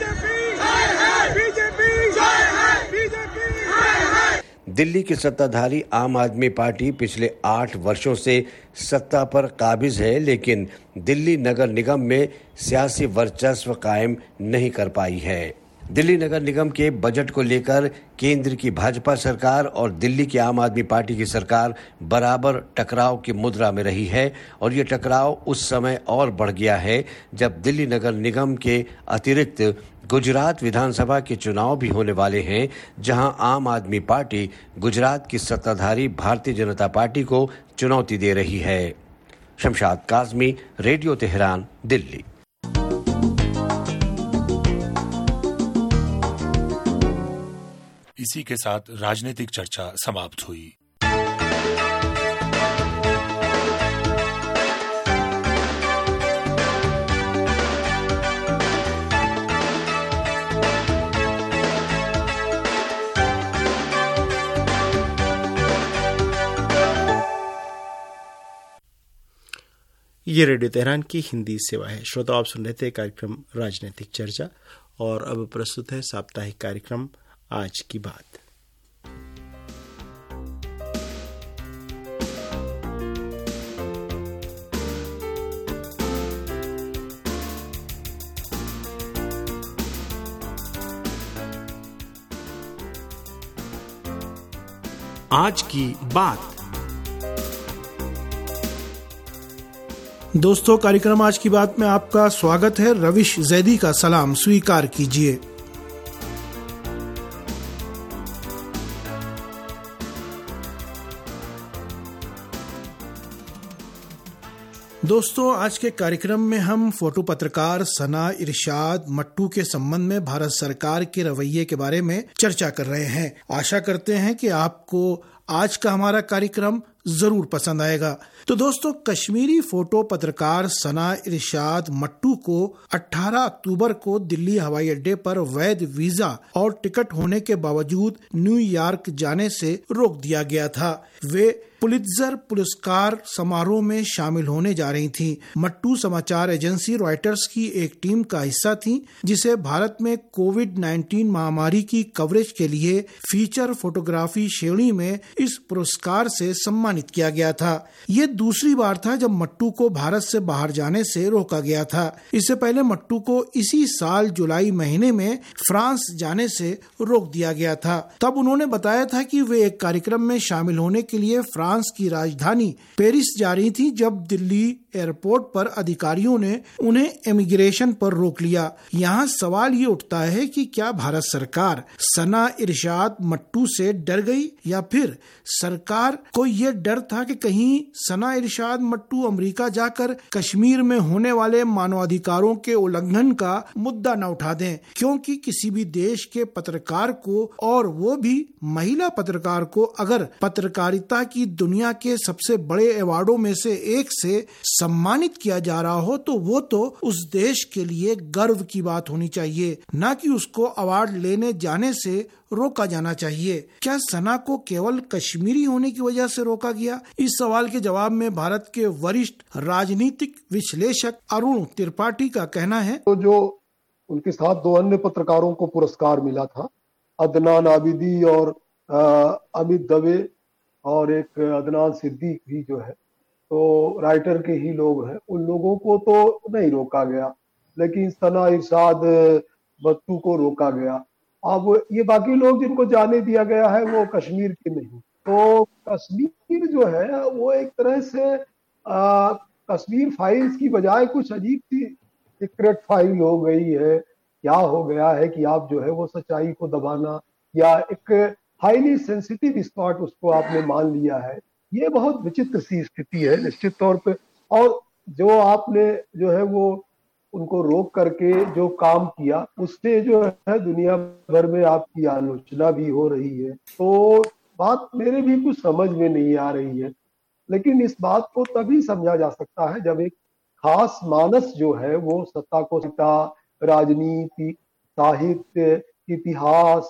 दिल्ली की सत्ताधारी आम आदमी पार्टी पिछले 8 वर्षों से सत्ता पर काबिज है, लेकिन दिल्ली नगर निगम में सियासी वर्चस्व कायम नहीं कर पाई है। दिल्ली नगर निगम के बजट को लेकर केंद्र की भाजपा सरकार और दिल्ली की आम आदमी पार्टी की सरकार बराबर टकराव की मुद्रा में रही है और ये टकराव उस समय और बढ़ गया है जब दिल्ली नगर निगम के अतिरिक्त गुजरात विधानसभा के चुनाव भी होने वाले हैं, जहां आम आदमी पार्टी गुजरात की सत्ताधारी भारतीय जनता पार्टी को चुनौती दे रही है। Shamshad Kazmi, radio Tehran, Delhi. इसी के साथ राजनीतिक चर्चा समाप्त हुई। ये रेडियो तेहरान की हिंदी सेवा है। श्रोता, आप सुन रहे थे कार्यक्रम राजनीतिक चर्चा और अब प्रस्तुत है साप्ताहिक कार्यक्रम आज की बात। आज की बात। दोस्तों, कार्यक्रम आज की बात में आपका स्वागत है। रविश जैदी का सलाम स्वीकार कीजिए। दोस्तों, आज के कार्यक्रम में हम फोटो पत्रकार सना इरशाद मट्टू के संबंध में भारत सरकार के रवैये के बारे में चर्चा कर रहे हैं। आशा करते हैं कि आपको आज का हमारा कार्यक्रम जरूर पसंद आएगा। तो दोस्तों, कश्मीरी फोटो पत्रकार सना इरशाद मट्टू को 18 अक्टूबर को दिल्ली हवाई अड्डे पर वैध वीजा और टिकट होने के बावजूद न्यूयॉर्क जाने से रोक दिया गया था। वे पुलित्जर पुरस्कार समारोह में शामिल होने जा रही थी। मट्टू समाचार एजेंसी रॉयटर्स की एक टीम का हिस्सा थी, जिसे भारत में कोविड-19 महामारी की कवरेज के लिए फीचर फोटोग्राफी श्रेणी में इस पुरस्कार से सम्मानित किया गया था। ये दूसरी बार था जब मट्टू को भारत से बाहर जाने से रोका गया था। इससे पहले मट्टू को इसी साल जुलाई महीने में फ्रांस जाने से रोक दिया गया था। तब उन्होंने बताया था कि वे एक कार्यक्रम में शामिल होने के लिए फ्रांस की राजधानी पेरिस जा रही थी, जब दिल्ली एयरपोर्ट पर अधिकारियों ने उन्हें इमिग्रेशन पर रोक लिया। यहाँ सवाल ये उठता है कि क्या भारत सरकार सना इरशाद मट्टू से डर गई, या फिर सरकार को ये डर था कि कहीं सना इरशाद मट्टू अमेरिका जाकर कश्मीर में होने वाले मानवाधिकारों के उल्लंघन का मुद्दा न उठा दें, क्योंकि किसी भी देश के पत्रकार को, और वो भी महिला पत्रकार को, अगर पत्रकारिता की दुनिया के सबसे बड़े अवार्डों में से एक से सम्मानित किया जा रहा हो, तो वो तो उस देश के लिए गर्व की बात होनी चाहिए, न कि उसको अवार्ड लेने जाने से रोका जाना चाहिए। क्या सना को केवल कश्मीरी होने की वजह से रोका गया? इस सवाल के जवाब में भारत के वरिष्ठ राजनीतिक विश्लेषक अरुण त्रिपाठी का कहना है, तो जो उनके साथ दो अन्य पत्रकारों को पुरस्कार मिला था, अदनान आबिदी और अमित दवे, और एक अदनान सिद्दीक भी जो है तो राइटर के ही लोग हैं, उन लोगों को तो नहीं रोका गया, लेकिन सना इरशाद मट्टू को रोका गया। अब ये बाकी लोग जिनको जाने दिया गया है वो कश्मीर के नहीं। तो कश्मीर जो है वो एक तरह से कश्मीर फाइल्स की बजाय कुछ अजीब सी सीक्रेट फाइल हो गई है। क्या हो गया है कि आप जो है वो सच्चाई को दबाना, या एक हाईली सेंसिटिव स्पॉट उसको आपने मान लिया है, ये बहुत विचित्र सी स्थिति है निश्चित तौर पे। और जो आपने जो है वो उनको रोक करके जो काम किया, उससे जो है दुनिया भर में आपकी आलोचना भी हो रही है। तो बात मेरे भी कुछ समझ में नहीं आ रही है, लेकिन इस बात को तभी समझा जा सकता है जब एक खास मानस जो है वो सत्ता को राजनीति, साहित्य, इतिहास,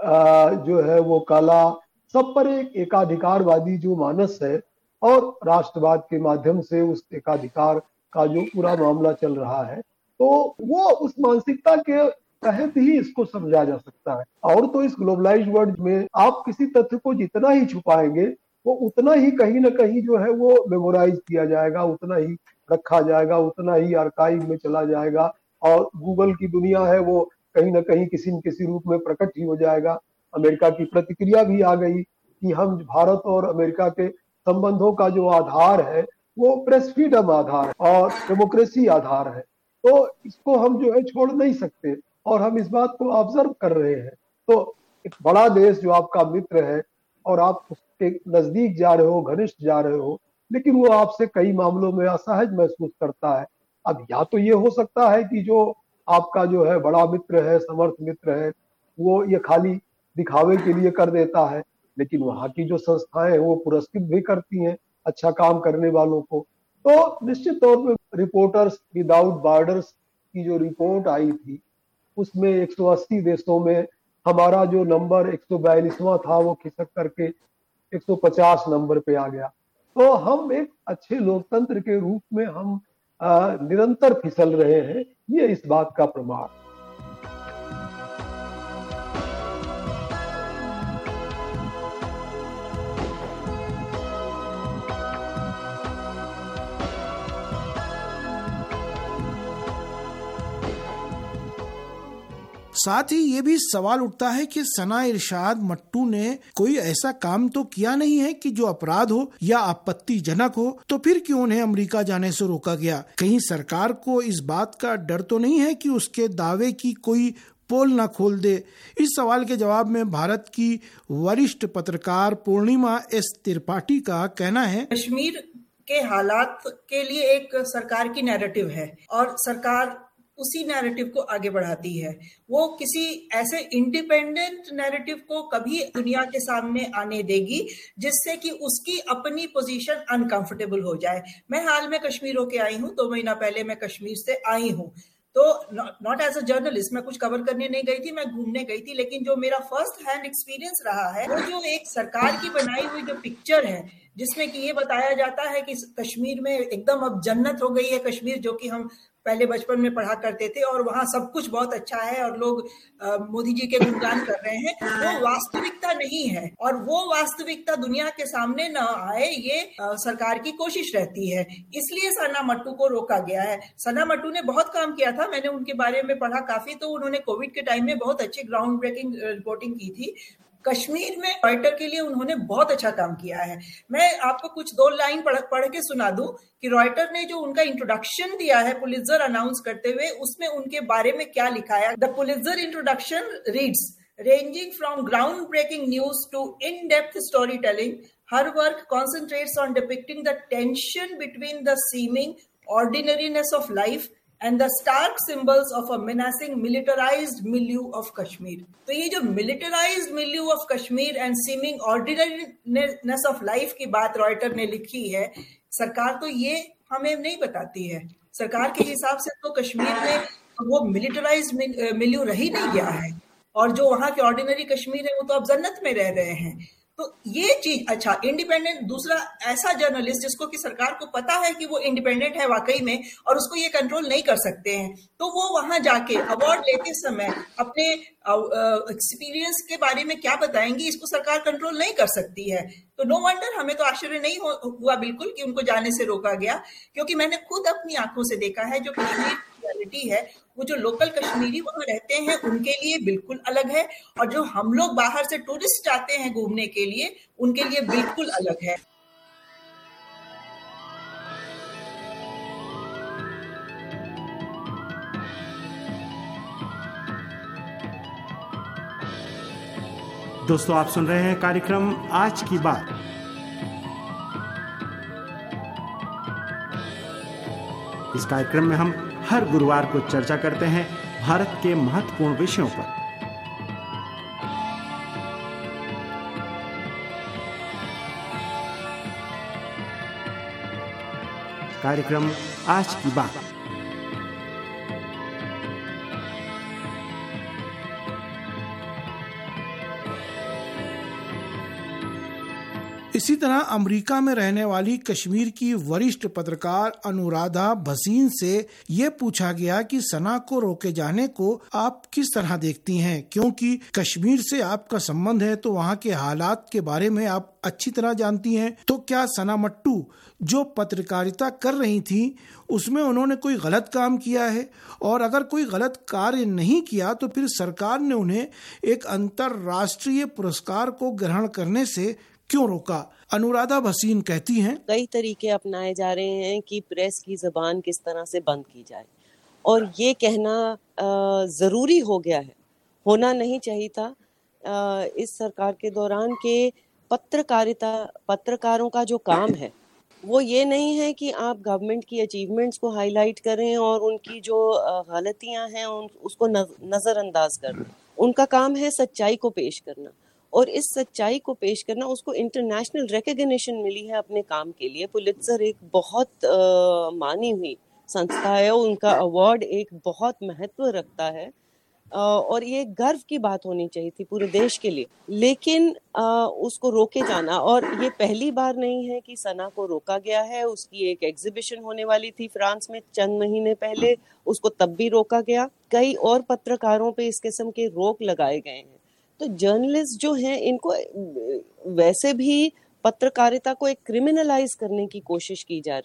जो है वो कला, सब पर एक एकाधिकारवादी जो मानस है, और राष्ट्रवाद के माध्यम से उस एकाधिकार का जो पूरा मामला चल रहा है, तो वो उस मानसिकता के तहत ही इसको समझा जा सकता है। और तो इस ग्लोबलाइज्ड वर्ल्ड में आप किसी तथ्य को जितना ही छुपाएंगे, वो उतना ही कहीं ना कहीं जो है वो मेमोराइज किया जाएगा, उतना ही रखा जाएगा, उतना ही आर्काइव में चला जाएगा, और गूगल की दुनिया है वो कहीं ना कहीं किसी न किसी रूप में प्रकट ही हो जाएगा। अमेरिका की प्रतिक्रिया भी आ गई कि हम भारत और अमेरिका के संबंधों का जो आधार है वो प्रेस फ्रीडम आधार और डेमोक्रेसी आधार है, तो इसको हम जो है छोड़ नहीं सकते, और हम इस बात को ऑब्जर्व कर रहे हैं। तो एक बड़ा देश जो आपका मित्र है और आप उसके नजदीक जा रहे हो, घनिष्ठ जा रहे हो, लेकिन वो आपसे कई मामलों में असहज महसूस करता है। अब या तो ये हो सकता है कि जो आपका जो है बड़ा मित्र है, समर्थ मित्र है, वो ये खाली दिखावे के लिए कर देता है, लेकिन वहाँ की जो संस्थाएं वो पुरस्कृत भी करती हैं अच्छा काम करने वालों को। तो निश्चित तौर पे रिपोर्टर्स विदाउट बॉर्डर्स की जो रिपोर्ट आई थी, उसमें 180 देशों में हमारा जो नंबर 142वां था वो खिसक करके 150 नंबर पे आ गया। तो हम एक अच्छे लोकतंत्र के रूप में हम निरंतर फिसल रहे हैं, ये इस बात का प्रमाण। साथ ही ये भी सवाल उठता है कि सना इरशाद मट्टू ने कोई ऐसा काम तो किया नहीं है कि जो अपराध हो या आपत्तिजनक हो, तो फिर क्यों उन्हें अमेरिका जाने से रोका गया? कहीं सरकार को इस बात का डर तो नहीं है कि उसके दावे की कोई पोल न खोल दे? इस सवाल के जवाब में भारत की वरिष्ठ पत्रकार पूर्णिमा एस त्रिपाठी का कहना है, कश्मीर के हालात के लिए एक सरकार की नैरेटिव है और सरकार उसी नैरेटिव को आगे बढ़ाती है। वो किसी ऐसे इंडिपेंडेंट नैरेटिव को कभी दुनिया के सामने आने देगी जिससे कि उसकी अपनी पोजीशन अनकंफर्टेबल हो जाए। मैं हाल में कश्मीर होके आई हूँ, 2 महीना पहले मैं कश्मीर से आई हूँ। तो नॉट एज अ जर्नलिस्ट, मैं कुछ कवर करने नहीं गई थी, मैं घूमने गई थी, लेकिन जो मेरा फर्स्ट हैंड एक्सपीरियंस रहा है वो जो एक सरकार की बनाई हुई जो पिक्चर है जिसमें कि ये बताया जाता है कि कश्मीर में एकदम अब जन्नत हो गई है कश्मीर, जो कि हम पहले बचपन में पढ़ा करते थे और वहाँ सब कुछ बहुत अच्छा है और लोग मोदी जी के गुणगान कर रहे हैं, वो वास्तविकता नहीं है। और वो वास्तविकता दुनिया के सामने न आए, ये सरकार की कोशिश रहती है। इसलिए सना मट्टू को रोका गया है। सना मट्टू ने बहुत काम किया था, मैंने उनके बारे में पढ़ा काफी, तो उन्होंने कोविड के टाइम में बहुत अच्छी ग्राउंड ब्रेकिंग रिपोर्टिंग की थी। कश्मीर में रॉयटर के लिए उन्होंने बहुत अच्छा काम किया है। मैं आपको कुछ 2 लाइन पढ़ के सुना दूं कि रॉयटर ने जो उनका इंट्रोडक्शन दिया है पुलित्जर अनाउंस करते हुए, उसमें उनके बारे में क्या लिखा है। The Pulitzer introduction reads, ranging from groundbreaking news to in-depth storytelling, her work concentrates on depicting the tension between the seeming ordinariness of life and the stark symbols of a menacing militarized milieu of Kashmir. तो ये जो militarized milieu of Kashmir and seeming ordinariness of life की बात Reuter ने लिखी है, सरकार तो ये हमें नहीं बताती है। सरकार के हिसाब से तो कश्मीर में वो militarized milieu रह ही नहीं गया है और जो वहाँ के ऑर्डिनरी कश्मीर है वो तो अब जन्नत में रह रहे हैं। तो ये चीज, अच्छा इंडिपेंडेंट, दूसरा ऐसा जर्नलिस्ट जिसको कि सरकार को पता है कि वो इंडिपेंडेंट है वाकई में और उसको ये कंट्रोल नहीं कर सकते हैं, तो वो वहां जाके अवार्ड लेते समय अपने एक्सपीरियंस के बारे में क्या बताएंगी, इसको सरकार कंट्रोल नहीं कर सकती है। तो नो वंडर हमें तो आश्चर्य नहीं हुआ बिल्कुल कि उनको जाने से रोका गया, क्योंकि मैंने खुद अपनी आंखों से देखा है जो कश्मीर रियलिटी है, वो जो लोकल कश्मीरी वहां रहते हैं उनके लिए बिल्कुल अलग है और जो हम लोग बाहर से टूरिस्ट आते हैं घूमने के लिए उनके लिए बिल्कुल अलग है। दोस्तों, आप सुन रहे हैं कार्यक्रम आज की बात। इस कार्यक्रम में हम हर गुरुवार को चर्चा करते हैं भारत के महत्वपूर्ण विषयों पर। कार्यक्रम आज की बात। इसी तरह अमेरिका में रहने वाली कश्मीर की वरिष्ठ पत्रकार अनुराधा भसीन से ये पूछा गया कि सना को रोके जाने को आप किस तरह देखती हैं, क्योंकि कश्मीर से आपका संबंध है तो वहाँ के हालात के बारे में आप अच्छी तरह जानती हैं। तो क्या सना मट्टू जो पत्रकारिता कर रही थी उसमें उन्होंने कोई गलत काम किया है, और अगर कोई गलत कार्य नहीं किया तो फिर सरकार ने उन्हें एक अंतर्राष्ट्रीय पुरस्कार को ग्रहण करने से क्यों रोका? अनुराधा भसीन कहती हैं, कई तरीके अपनाए जा रहे हैं कि प्रेस की जबान किस तरह से बंद की जाए, और ये कहना जरूरी हो गया है, होना नहीं चाहिए था इस सरकार के दौरान के पत्रकारों का जो काम है वो ये नहीं है कि आप गवर्नमेंट की अचीवमेंट्स को हाईलाइट करें और उनकी जो गलतियां हैं उसको नजरअंदाज कर दें। उनका काम है सच्चाई को पेश करना, और इस सच्चाई को पेश करना उसको इंटरनेशनल रिकॉग्निशन मिली है अपने काम के लिए। पुलित्जर एक बहुत मानी हुई संस्था है, उनका अवार्ड एक बहुत महत्व रखता है और ये गर्व की बात होनी चाहिए थी पूरे देश के लिए, लेकिन उसको रोके जाना, और ये पहली बार नहीं है कि सना को रोका गया है। उसकी एक एग्जीबिशन होने वाली थी फ्रांस में चंद महीने पहले, उसको तब भी रोका गया। कई और पत्रकारों पे इस किस्म के रोक लगाए गए हैं। तो जर्नलिस्ट जो हैं इनको वैसे भी पत्रकारिता को एक क्रिमिनलाइज करने की कोशिश की जा रही,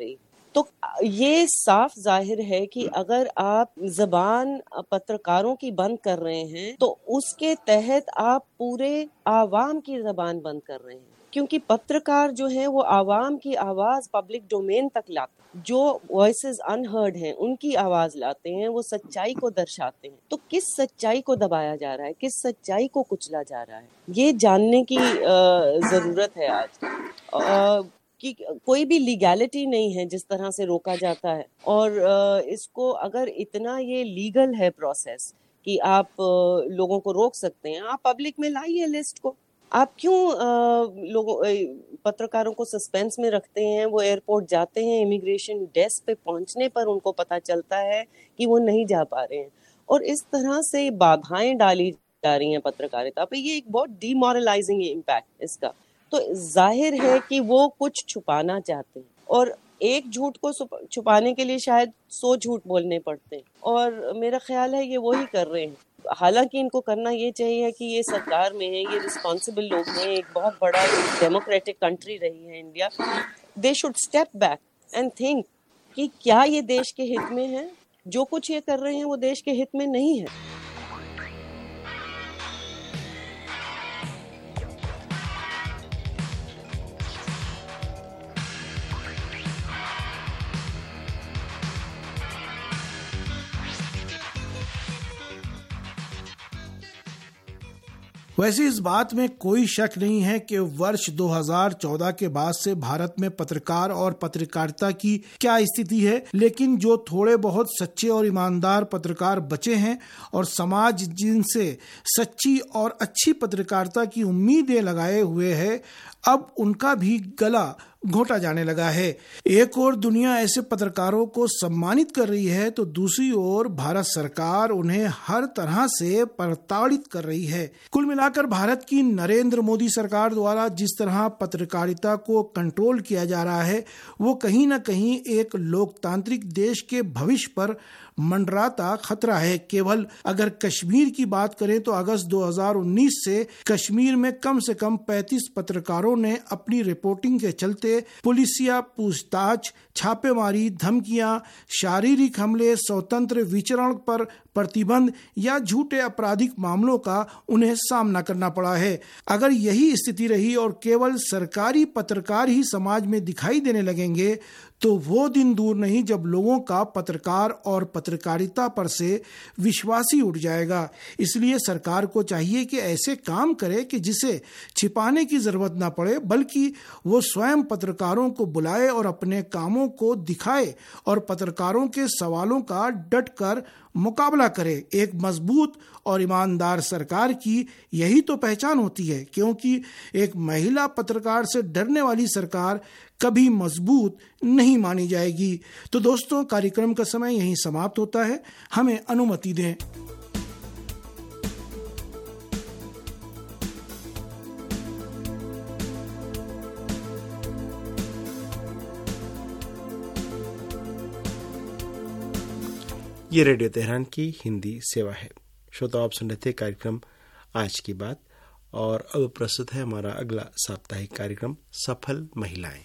तो ये साफ जाहिर है कि अगर आप ज़बान पत्रकारों की बंद कर रहे हैं तो उसके तहत आप पूरे आवाम की ज़बान बंद कर रहे हैं, क्योंकि पत्रकार जो है वो आवाम की आवाज़ पब्लिक डोमेन तक लाते हैं, जो वॉइसेस अनहर्ड हैं उनकी आवाज़ लाते हैं, वो सच्चाई को दर्शाते हैं। तो किस सच्चाई को दबाया जा रहा है, किस सच्चाई को कुचला जा रहा है, ये जानने की ज़रूरत है आज। कि कोई भी लीगैलिटी नहीं है जिस तरह से रोका जाता है, और इसको अगर इतना ये लीगल है प्रोसेस कि आप लोगों को रोक सकते हैं, आप पब्लिक में लाइए लिस्ट को। आप क्यों पत्रकारों को सस्पेंस में रखते हैं? वो एयरपोर्ट जाते हैं, इमिग्रेशन डेस्क पे पहुंचने पर उनको पता चलता है कि वो नहीं जा पा रहे हैं, और इस तरह से बाधाएं डाली जा रही हैं पत्रकारिता पे। ये एक बहुत डीमोरलाइजिंग इम्पैक्ट इसका। तो जाहिर है कि वो कुछ छुपाना चाहते हैं, और एक झूठ को छुपाने के लिए शायद 100 झूठ बोलने पड़ते हैं, और मेरा ख्याल है ये वही कर रहे हैं। हालांकि इनको करना ये चाहिए कि ये सरकार में है, ये रिस्पॉन्सिबल लोग हैं, एक बहुत बड़ा डेमोक्रेटिक कंट्री रही है India. They should step back and think कि क्या ये देश के हित में है? जो कुछ ये कर रहे हैं वो देश के हित में नहीं है। वैसे इस बात में कोई शक नहीं है कि वर्ष 2014 के बाद से भारत में पत्रकार और पत्रकारिता की क्या स्थिति है, लेकिन जो थोड़े बहुत सच्चे और ईमानदार पत्रकार बचे हैं और समाज जिनसे सच्ची और अच्छी पत्रकारिता की उम्मीदें लगाए हुए है, अब उनका भी गला घोटा जाने लगा है। एक ओर दुनिया ऐसे पत्रकारों को सम्मानित कर रही है तो दूसरी ओर भारत सरकार उन्हें हर तरह से प्रताड़ित कर रही है। कुल मिलाकर भारत की नरेंद्र मोदी सरकार द्वारा जिस तरह पत्रकारिता को कंट्रोल किया जा रहा है वो कहीं न कहीं एक लोकतांत्रिक देश के भविष्य पर मंडराता खतरा है। केवल अगर कश्मीर की बात करें तो अगस्त 2019 से कश्मीर में कम से कम 35 पत्रकारों ने अपनी रिपोर्टिंग के चलते पुलिसिया पूछताछ, छापेमारी, धमकियां, शारीरिक हमले, स्वतंत्र विचरण पर प्रतिबंध या झूठे आपराधिक मामलों का उन्हें सामना करना पड़ा है। अगर यही स्थिति रही और केवल सरकारी पत्रकार ही समाज में दिखाई देने लगेंगे तो वो दिन दूर नहीं जब लोगों का पत्रकार और पत्रकारिता पर से विश्वास ही उठ जाएगा। इसलिए सरकार को चाहिए कि ऐसे काम करे कि जिसे छिपाने की जरूरत ना पड़े, बल्कि वो स्वयं पत्रकारों को बुलाए और अपने कामों को दिखाए और पत्रकारों के सवालों का डटकर मुकाबला करे। एक मजबूत और ईमानदार सरकार की यही तो पहचान होती है, क्योंकि एक महिला पत्रकार से डरने वाली सरकार कभी मजबूत नहीं मानी जाएगी। तो दोस्तों, कार्यक्रम का समय यहीं समाप्त होता है। हमें अनुमति दें। ये रेडियो तेहरान की हिंदी सेवा है। श्रोता, आप सुन रहे थे कार्यक्रम आज की बात, और अब प्रस्तुत है हमारा अगला साप्ताहिक कार्यक्रम सफल महिलाएं।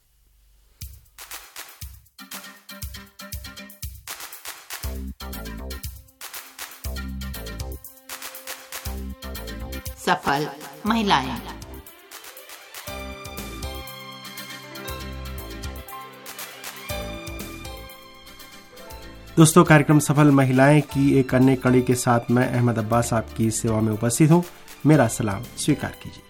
सफल महिलाएं। दोस्तों, कार्यक्रम सफल महिलाएं की एक अन्य कड़ी के साथ मैं अहमद अब्बास आपकी सेवा में उपस्थित हूं। मेरा सलाम स्वीकार कीजिए।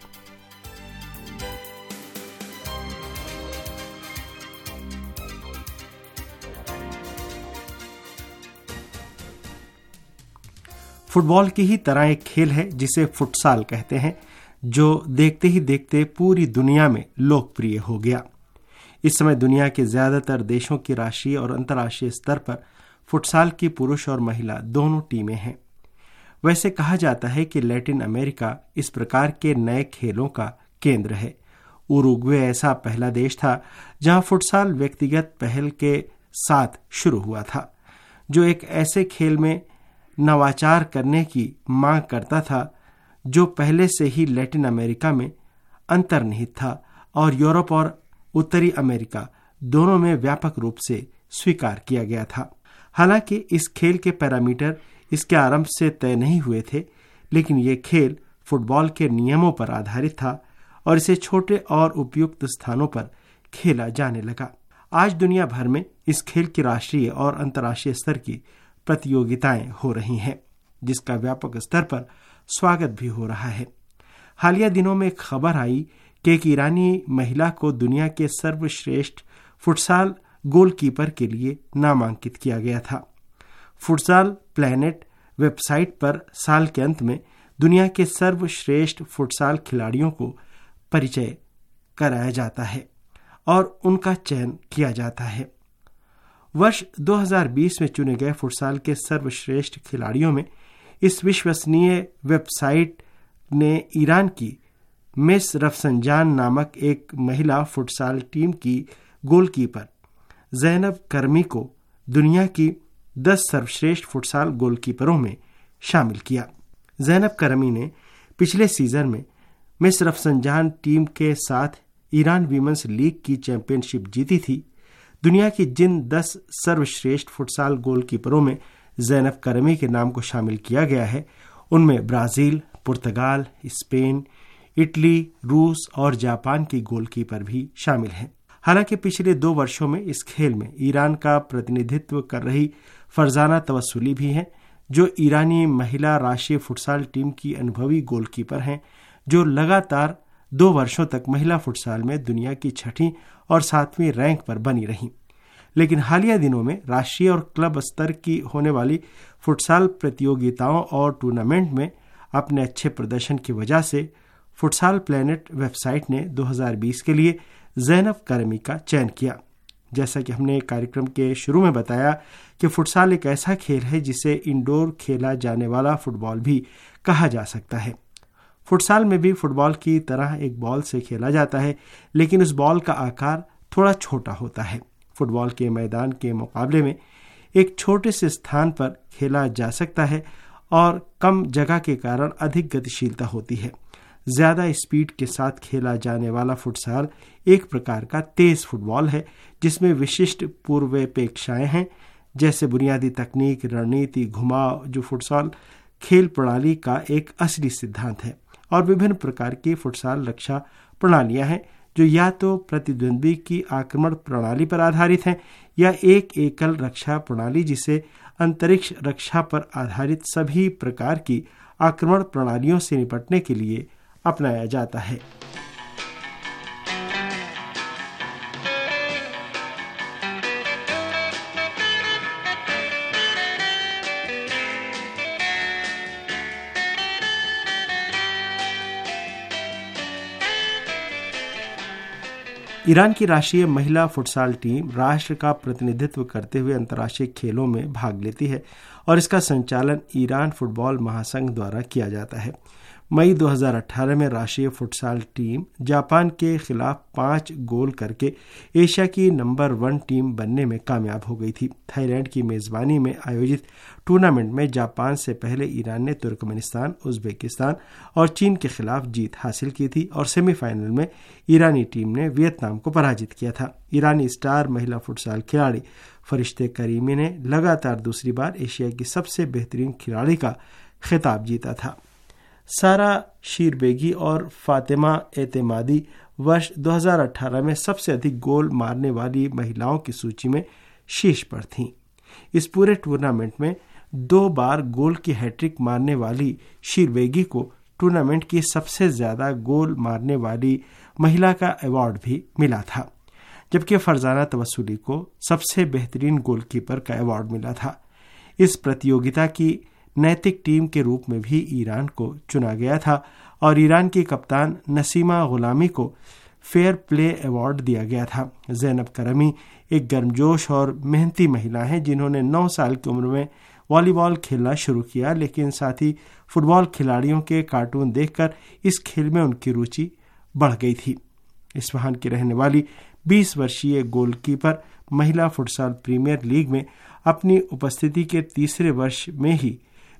फुटबॉल की ही तरह एक खेल है जिसे फुटसाल कहते हैं, जो देखते ही देखते पूरी दुनिया में लोकप्रिय हो गया। इस समय दुनिया के ज्यादातर देशों की राष्ट्रीय और अंतर्राष्ट्रीय स्तर पर फुटसाल की पुरुष और महिला दोनों टीमें हैं। वैसे कहा जाता है कि लैटिन अमेरिका इस प्रकार के नए खेलों का केंद्र है। उरुग्वे ऐसा पहला देश था जहां फुटसाल व्यक्तिगत पहल के साथ शुरू हुआ था, जो एक ऐसे खेल में नवाचार करने की मांग करता था जो पहले से ही लैटिन अमेरिका में अंतर्निहित था और यूरोप और उत्तरी अमेरिका दोनों में व्यापक रूप से स्वीकार किया गया था। हालांकि इस खेल के पैरामीटर इसके आरंभ से तय नहीं हुए थे, लेकिन ये खेल फुटबॉल के नियमों पर आधारित था और इसे छोटे और उपयुक्त स्थानों पर खेला जाने लगा। आज दुनिया भर में इस खेल की राष्ट्रीय और अंतर्राष्ट्रीय स्तर की प्रतियोगिताएं हो रही हैं, जिसका व्यापक स्तर पर स्वागत भी हो रहा है। हालिया दिनों में खबर आई कि एक ईरानी महिला को दुनिया के सर्वश्रेष्ठ फुटसाल गोलकीपर के लिए नामांकित किया गया था। फुटसाल प्लैनेट वेबसाइट पर साल के अंत में दुनिया के सर्वश्रेष्ठ फुटसाल खिलाड़ियों को परिचय कराया जाता है और उनका चयन किया जाता है। वर्ष 2020 में चुने गए फुटसाल के सर्वश्रेष्ठ खिलाड़ियों में इस विश्वसनीय वेबसाइट ने ईरान की मिस रफसंजान नामक एक महिला फुटसाल टीम की गोलकीपर ज़ैनब करमी को दुनिया की 10 सर्वश्रेष्ठ फुटसाल गोलकीपरों में शामिल किया। ज़ैनब करमी ने पिछले सीजन में मिस रफसंजान टीम के साथ ईरान वीमेंस लीग की चैंपियनशिप जीती थी। दुनिया की जिन 10 सर्वश्रेष्ठ फुटसाल गोलकीपरों में ज़ैनब करमी के नाम को शामिल किया गया है, उनमें ब्राज़ील, पुर्तगाल, स्पेन, इटली, रूस और जापान की गोलकीपर भी शामिल हैं। हालांकि पिछले 2 वर्षों में इस खेल में ईरान का प्रतिनिधित्व कर रही फरजाना तवस्सुली भी हैं, जो ईरानी महिला राष्ट्रीय फुटसाल टीम की अनुभवी गोलकीपर हैं, जो लगातार 2 वर्षों तक महिला फुटसाल में दुनिया की 6वीं और 7वीं रैंक पर बनी रहीं। लेकिन हालिया दिनों में राष्ट्रीय और क्लब स्तर की होने वाली फुटसाल प्रतियोगिताओं और टूर्नामेंट में अपने अच्छे प्रदर्शन की वजह से फुटसाल प्लैनेट वेबसाइट ने 2020 के लिए ज़ैनब करमी का चयन किया। जैसा कि हमने कार्यक्रम के शुरू में बताया कि फुटसाल एक ऐसा खेल है जिसे इंडोर खेला जाने वाला फुटबॉल भी कहा जा सकता है। फुटसाल में भी फुटबॉल की तरह एक बॉल से खेला जाता है, लेकिन उस बॉल का आकार थोड़ा छोटा होता है। फुटबॉल के मैदान के मुकाबले में एक छोटे से स्थान पर खेला जा सकता है और कम जगह के कारण अधिक गतिशीलता होती है। ज्यादा स्पीड के साथ खेला जाने वाला फुटसाल एक प्रकार का तेज फुटबॉल है, जिसमें विशिष्ट पूर्वापेक्षाएं हैं, जैसे बुनियादी तकनीक, रणनीति, घुमाव, जो फुटसाल खेल प्रणाली का एक असली सिद्धांत है, और विभिन्न प्रकार की फुटसाल रक्षा प्रणालियां हैं, जो या तो प्रतिद्वंदी की आक्रमण प्रणाली पर आधारित हैं या एक एकल रक्षा प्रणाली जिसे अंतरिक्ष रक्षा पर आधारित सभी प्रकार की आक्रमण प्रणालियों से निपटने के लिए अपनाया जाता है। ईरान की राष्ट्रीय महिला फुटसाल टीम राष्ट्र का प्रतिनिधित्व करते हुए अंतर्राष्ट्रीय खेलों में भाग लेती है और इसका संचालन ईरान फुटबॉल महासंघ द्वारा किया जाता है। मई 2018 में राष्ट्रीय फुटसाल टीम जापान के खिलाफ 5 गोल करके एशिया की नंबर 1 टीम बनने में कामयाब हो गई थी। थाईलैंड की मेजबानी में आयोजित टूर्नामेंट में जापान से पहले ईरान ने तुर्कमेनिस्तान, उज्बेकिस्तान और चीन के खिलाफ जीत हासिल की थी और सेमीफाइनल में ईरानी टीम ने वियतनाम को पराजित किया था। ईरानी स्टार महिला फुटसाल खिलाड़ी फरिश्ते करीमी ने लगातार दूसरी बार एशिया की सबसे बेहतरीन खिलाड़ी का खिताब जीता था। सारा शीरबेगी और फातिमा एतेमादी वर्ष 2018 में सबसे अधिक गोल मारने वाली महिलाओं की सूची में शीर्ष पर थीं। इस पूरे टूर्नामेंट में 2 बार गोल की हैट्रिक मारने वाली शीरबेगी को टूर्नामेंट की सबसे ज्यादा गोल मारने वाली महिला का अवार्ड भी मिला था, जबकि फरजाना तवस्सुली को सबसे बेहतरीन गोलकीपर का अवार्ड मिला था। इस प्रतियोगिता की नैतिक टीम के रूप में भी ईरान को चुना गया था और ईरान की कप्तान नसीमा गुलामी को फेयर प्ले अवार्ड दिया गया था। ज़ैनब करमी एक गर्मजोश और मेहनती महिला हैं, जिन्होंने 9 साल की उम्र में वॉलीबॉल खेलना शुरू किया, लेकिन साथ ही फुटबॉल खिलाड़ियों के कार्टून देखकर इस खेल में उनकी रुचि बढ़ गई थी। इस्फहान की रहने वाली 20 वर्षीय गोलकीपर महिला फुटसाल प्रीमियर लीग में अपनी उपस्थिति के तीसरे वर्ष में ही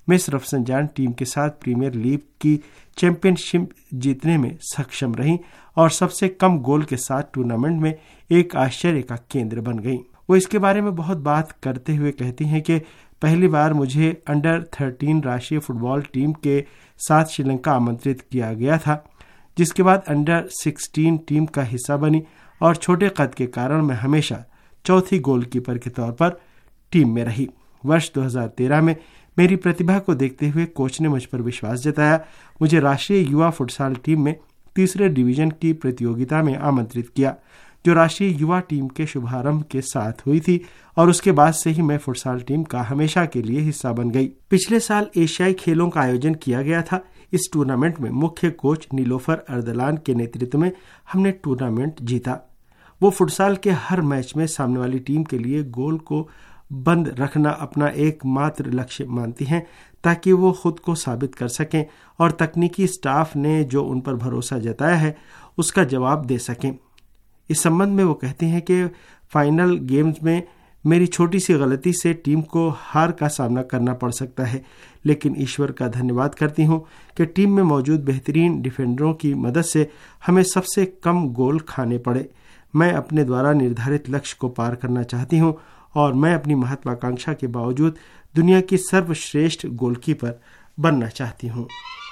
मिस रफसंजान टीम के साथ प्रीमियर लीग की चैंपियनशिप जीतने में सक्षम रहीं और सबसे कम गोल के साथ टूर्नामेंट में एक आश्चर्य का केंद्र बन गईं। वो इसके बारे में बहुत बात करते हुए कहती हैं कि पहली बार मुझे अंडर 13 राष्ट्रीय फुटबॉल टीम के साथ श्रीलंका आमंत्रित किया गया था, जिसके बाद अंडर 16 टीम का हिस्सा बनी और छोटे कद के कारण मैं हमेशा चौथी गोलकीपर के तौर पर टीम में रही। वर्ष 2013 में मेरी प्रतिभा को देखते हुए कोच ने मुझ पर विश्वास जताया। मुझे राष्ट्रीय युवा फुटसाल टीम में तीसरे डिवीजन की प्रतियोगिता में आमंत्रित किया, जो राष्ट्रीय युवा टीम के शुभारंभ के साथ हुई थी, और उसके बाद से ही मैं फुटसाल टीम का हमेशा के लिए हिस्सा बन गई। पिछले साल एशियाई खेलों का आयोजन किया गया था। इस टूर्नामेंट में मुख्य कोच नीलोफर अर्दलान के नेतृत्व में हमने टूर्नामेंट जीता। वो फुटसाल के हर मैच में सामने वाली टीम के लिए गोल को बंद रखना अपना एकमात्र लक्ष्य मानती हैं, ताकि वो खुद को साबित कर सकें और तकनीकी स्टाफ ने जो उन पर भरोसा जताया है उसका जवाब दे सकें। इस संबंध में वो कहती हैं कि फाइनल गेम्स में मेरी छोटी सी गलती से टीम को हार का सामना करना पड़ सकता है, लेकिन ईश्वर का धन्यवाद करती हूँ कि टीम में मौजूद बेहतरीन डिफेंडरों की मदद से हमें सबसे कम गोल खाने पड़े। मैं अपने द्वारा निर्धारित लक्ष्य को पार करना चाहती हूँ और मैं अपनी महत्वाकांक्षा के बावजूद दुनिया की सर्वश्रेष्ठ गोलकीपर बनना चाहती हूँ।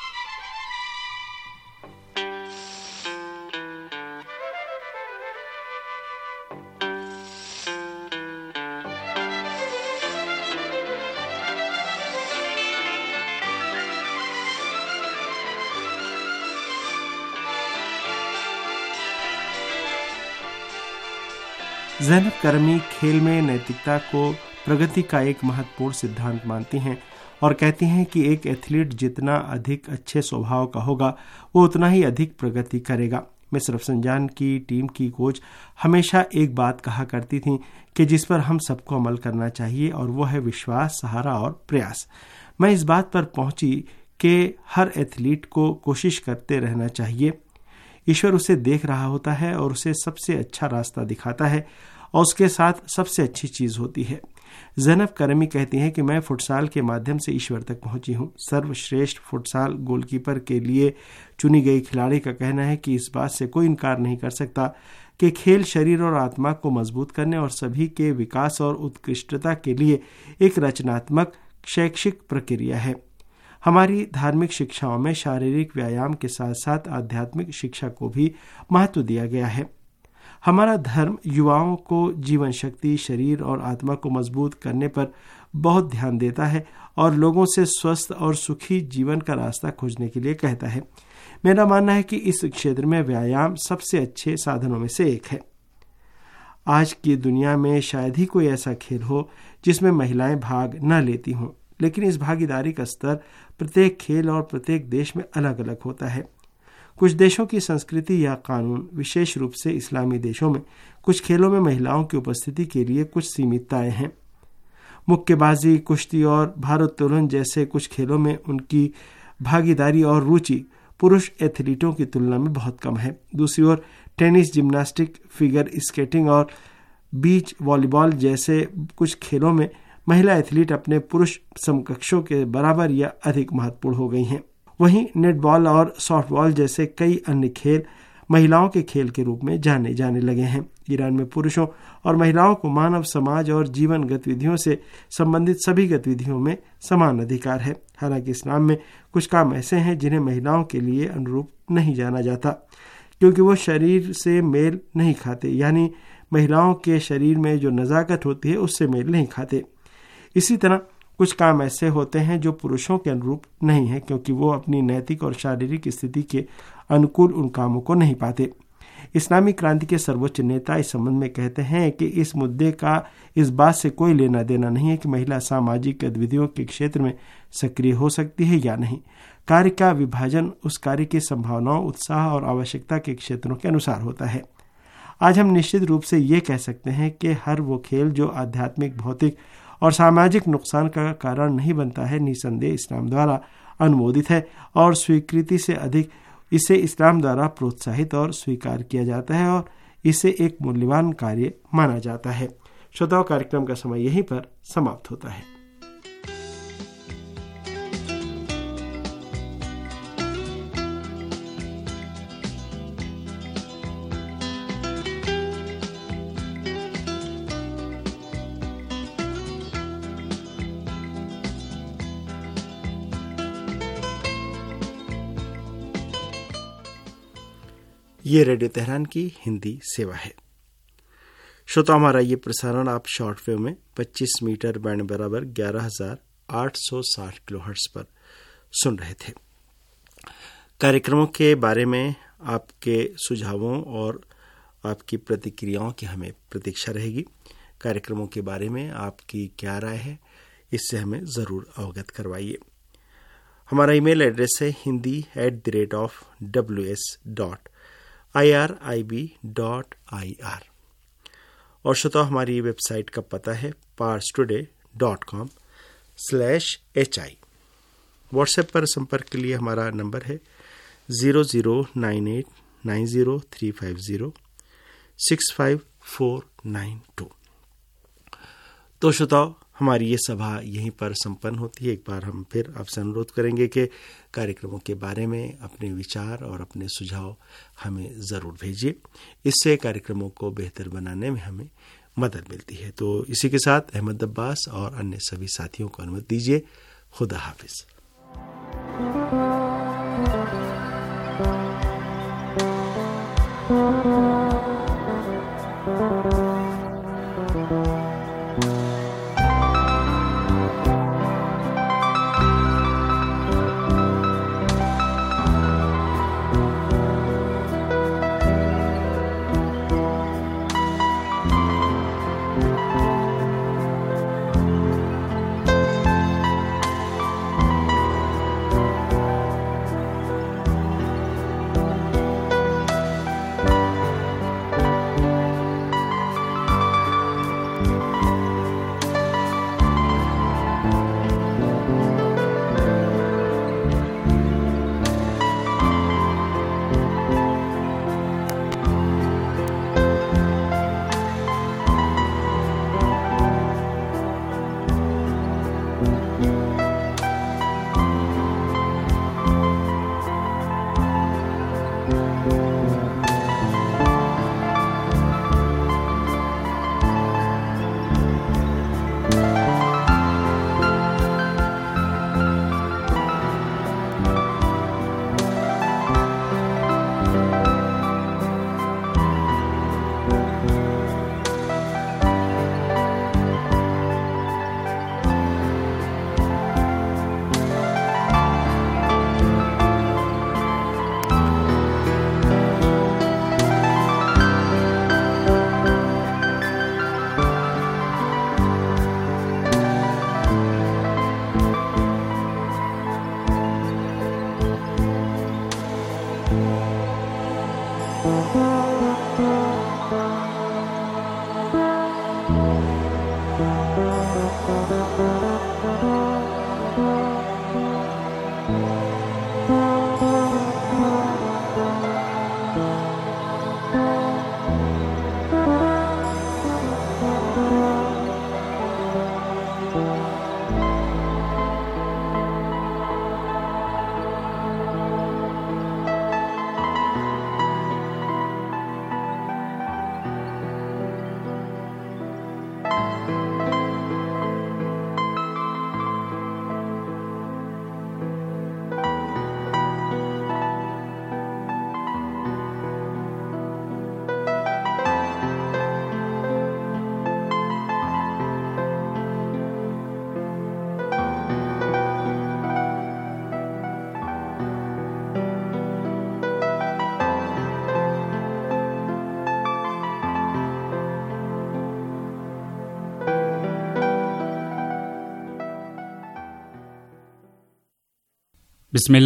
ज़ैनब करमी खेल में नैतिकता को प्रगति का एक महत्वपूर्ण सिद्धांत मानती हैं और कहती हैं कि एक एथलीट जितना अधिक अच्छे स्वभाव का होगा वो उतना ही अधिक प्रगति करेगा। मिस रफसंजान की टीम की कोच हमेशा एक बात कहा करती थी कि जिस पर हम सबको अमल करना चाहिए, और वो है विश्वास, सहारा और प्रयास। मैं इस बात पर पहुंची कि हर एथलीट को कोशिश करते रहना चाहिए। ईश्वर उसे देख रहा होता है और उसे सबसे अच्छा रास्ता दिखाता है और उसके साथ सबसे अच्छी चीज होती है। ज़ैनब करमी कहती हैं कि मैं फुटसाल के माध्यम से ईश्वर तक पहुंची हूं। सर्वश्रेष्ठ फुटसाल गोलकीपर के लिए चुनी गई खिलाड़ी का कहना है कि इस बात से कोई इनकार नहीं कर सकता कि खेल शरीर और आत्मा को मजबूत करने और सभी के विकास और उत्कृष्टता के लिए एक रचनात्मक शैक्षिक प्रक्रिया है। हमारी धार्मिक शिक्षाओं में शारीरिक व्यायाम के साथ साथ आध्यात्मिक शिक्षा को भी महत्व दिया गया है। हमारा धर्म युवाओं को जीवन शक्ति, शरीर और आत्मा को मजबूत करने पर बहुत ध्यान देता है और लोगों से स्वस्थ और सुखी जीवन का रास्ता खोजने के लिए कहता है। मेरा मानना है कि इस क्षेत्र में व्यायाम सबसे अच्छे साधनों में से एक है। आज की दुनिया में शायद ही कोई ऐसा खेल हो जिसमें महिलाएं भाग न लेती हों, लेकिन इस भागीदारी का स्तर प्रत्येक खेल और प्रत्येक देश में अलग अलग होता है। कुछ देशों की संस्कृति या कानून, विशेष रूप से इस्लामी देशों में, कुछ खेलों में महिलाओं की उपस्थिति के लिए कुछ सीमितताएं हैं। मुक्केबाजी, कुश्ती और भारोत्तोलन जैसे कुछ खेलों में उनकी भागीदारी और रुचि पुरुष एथलीटों की तुलना में बहुत कम है। दूसरी ओर टेनिस, जिम्नास्टिक, फिगर स्केटिंग और बीच वॉलीबॉल जैसे कुछ खेलों में महिला एथलीट अपने पुरुष समकक्षों के बराबर या अधिक महत्वपूर्ण हो गई हैं। वहीं नेटबॉल और सॉफ्टबॉल जैसे कई अन्य खेल महिलाओं के खेल के रूप में जाने जाने लगे हैं। ईरान में पुरुषों और महिलाओं को मानव समाज और जीवन गतिविधियों से संबंधित सभी गतिविधियों में समान अधिकार है। हालांकि इस्लाम में कुछ काम ऐसे हैं जिन्हें महिलाओं के लिए अनुरूप नहीं जाना जाता, क्योंकि वो शरीर से मेल नहीं खाते, यानी महिलाओं के शरीर में जो नजाकत होती है उससे मेल नहीं खाते। इसी तरह कुछ काम ऐसे होते हैं जो पुरुषों के अनुरूप नहीं है, क्योंकि वो अपनी नैतिक और शारीरिक स्थिति के अनुकूल उन कामों को नहीं पाते। इस्लामी क्रांति के सर्वोच्च नेता इस संबंध में कहते हैं कि इस मुद्दे का इस बात से कोई लेना देना नहीं है कि महिला सामाजिक गतिविधियों के क्षेत्र में सक्रिय हो सकती है या नहीं। कार्य का विभाजन उस कार्य की संभावनाओं, उत्साह और आवश्यकता के क्षेत्रों के अनुसार होता है। आज हम निश्चित रूप से ये कह सकते हैं कि हर वो खेल जो आध्यात्मिक, भौतिक और सामाजिक नुकसान का कारण नहीं बनता है, निसंदेह इस्लाम द्वारा अनुमोदित है और स्वीकृति से अधिक इसे इस्लाम द्वारा प्रोत्साहित और स्वीकार किया जाता है और इसे एक मूल्यवान कार्य माना जाता है। श्रोताओं, कार्यक्रम का समय यहीं पर समाप्त होता है। ये रेडियो तेहरान की हिंदी सेवा है। श्रोता, हमारा ये प्रसारण आप शॉर्टवेव में 25 मीटर बैंड बराबर 11,860 किलोहर्ट्ज पर सुन रहे थे। कार्यक्रमों के बारे में आपके सुझावों और आपकी प्रतिक्रियाओं की हमें प्रतीक्षा रहेगी। कार्यक्रमों के बारे में आपकी क्या राय है, इससे हमें ज़रूर अवगत करवाइए। हमारा ईमेल एड्रेस है hindi@ws.irib.ir और श्रोता, हमारी वेबसाइट का पता है parstoday.com/hi। व्हाट्सएप पर संपर्क के लिए हमारा नंबर है 00989035065492। तो श्रोताओ, हमारी ये सभा यहीं पर संपन्न होती है। एक बार हम फिर आपसे अनुरोध करेंगे कि कार्यक्रमों के बारे में अपने विचार और अपने सुझाव हमें ज़रूर भेजिए। इससे कार्यक्रमों को बेहतर बनाने में हमें मदद मिलती है। तो इसी के साथ अहमद अब्बास और अन्य सभी साथियों को अनुमति दीजिए। खुदा हाफिज।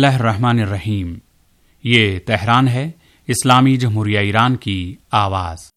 बिस्मिल्लाहिर्रहमानिर्रहीम। ये तेहरान है, इस्लामी जमहूरिया ईरान की आवाज़।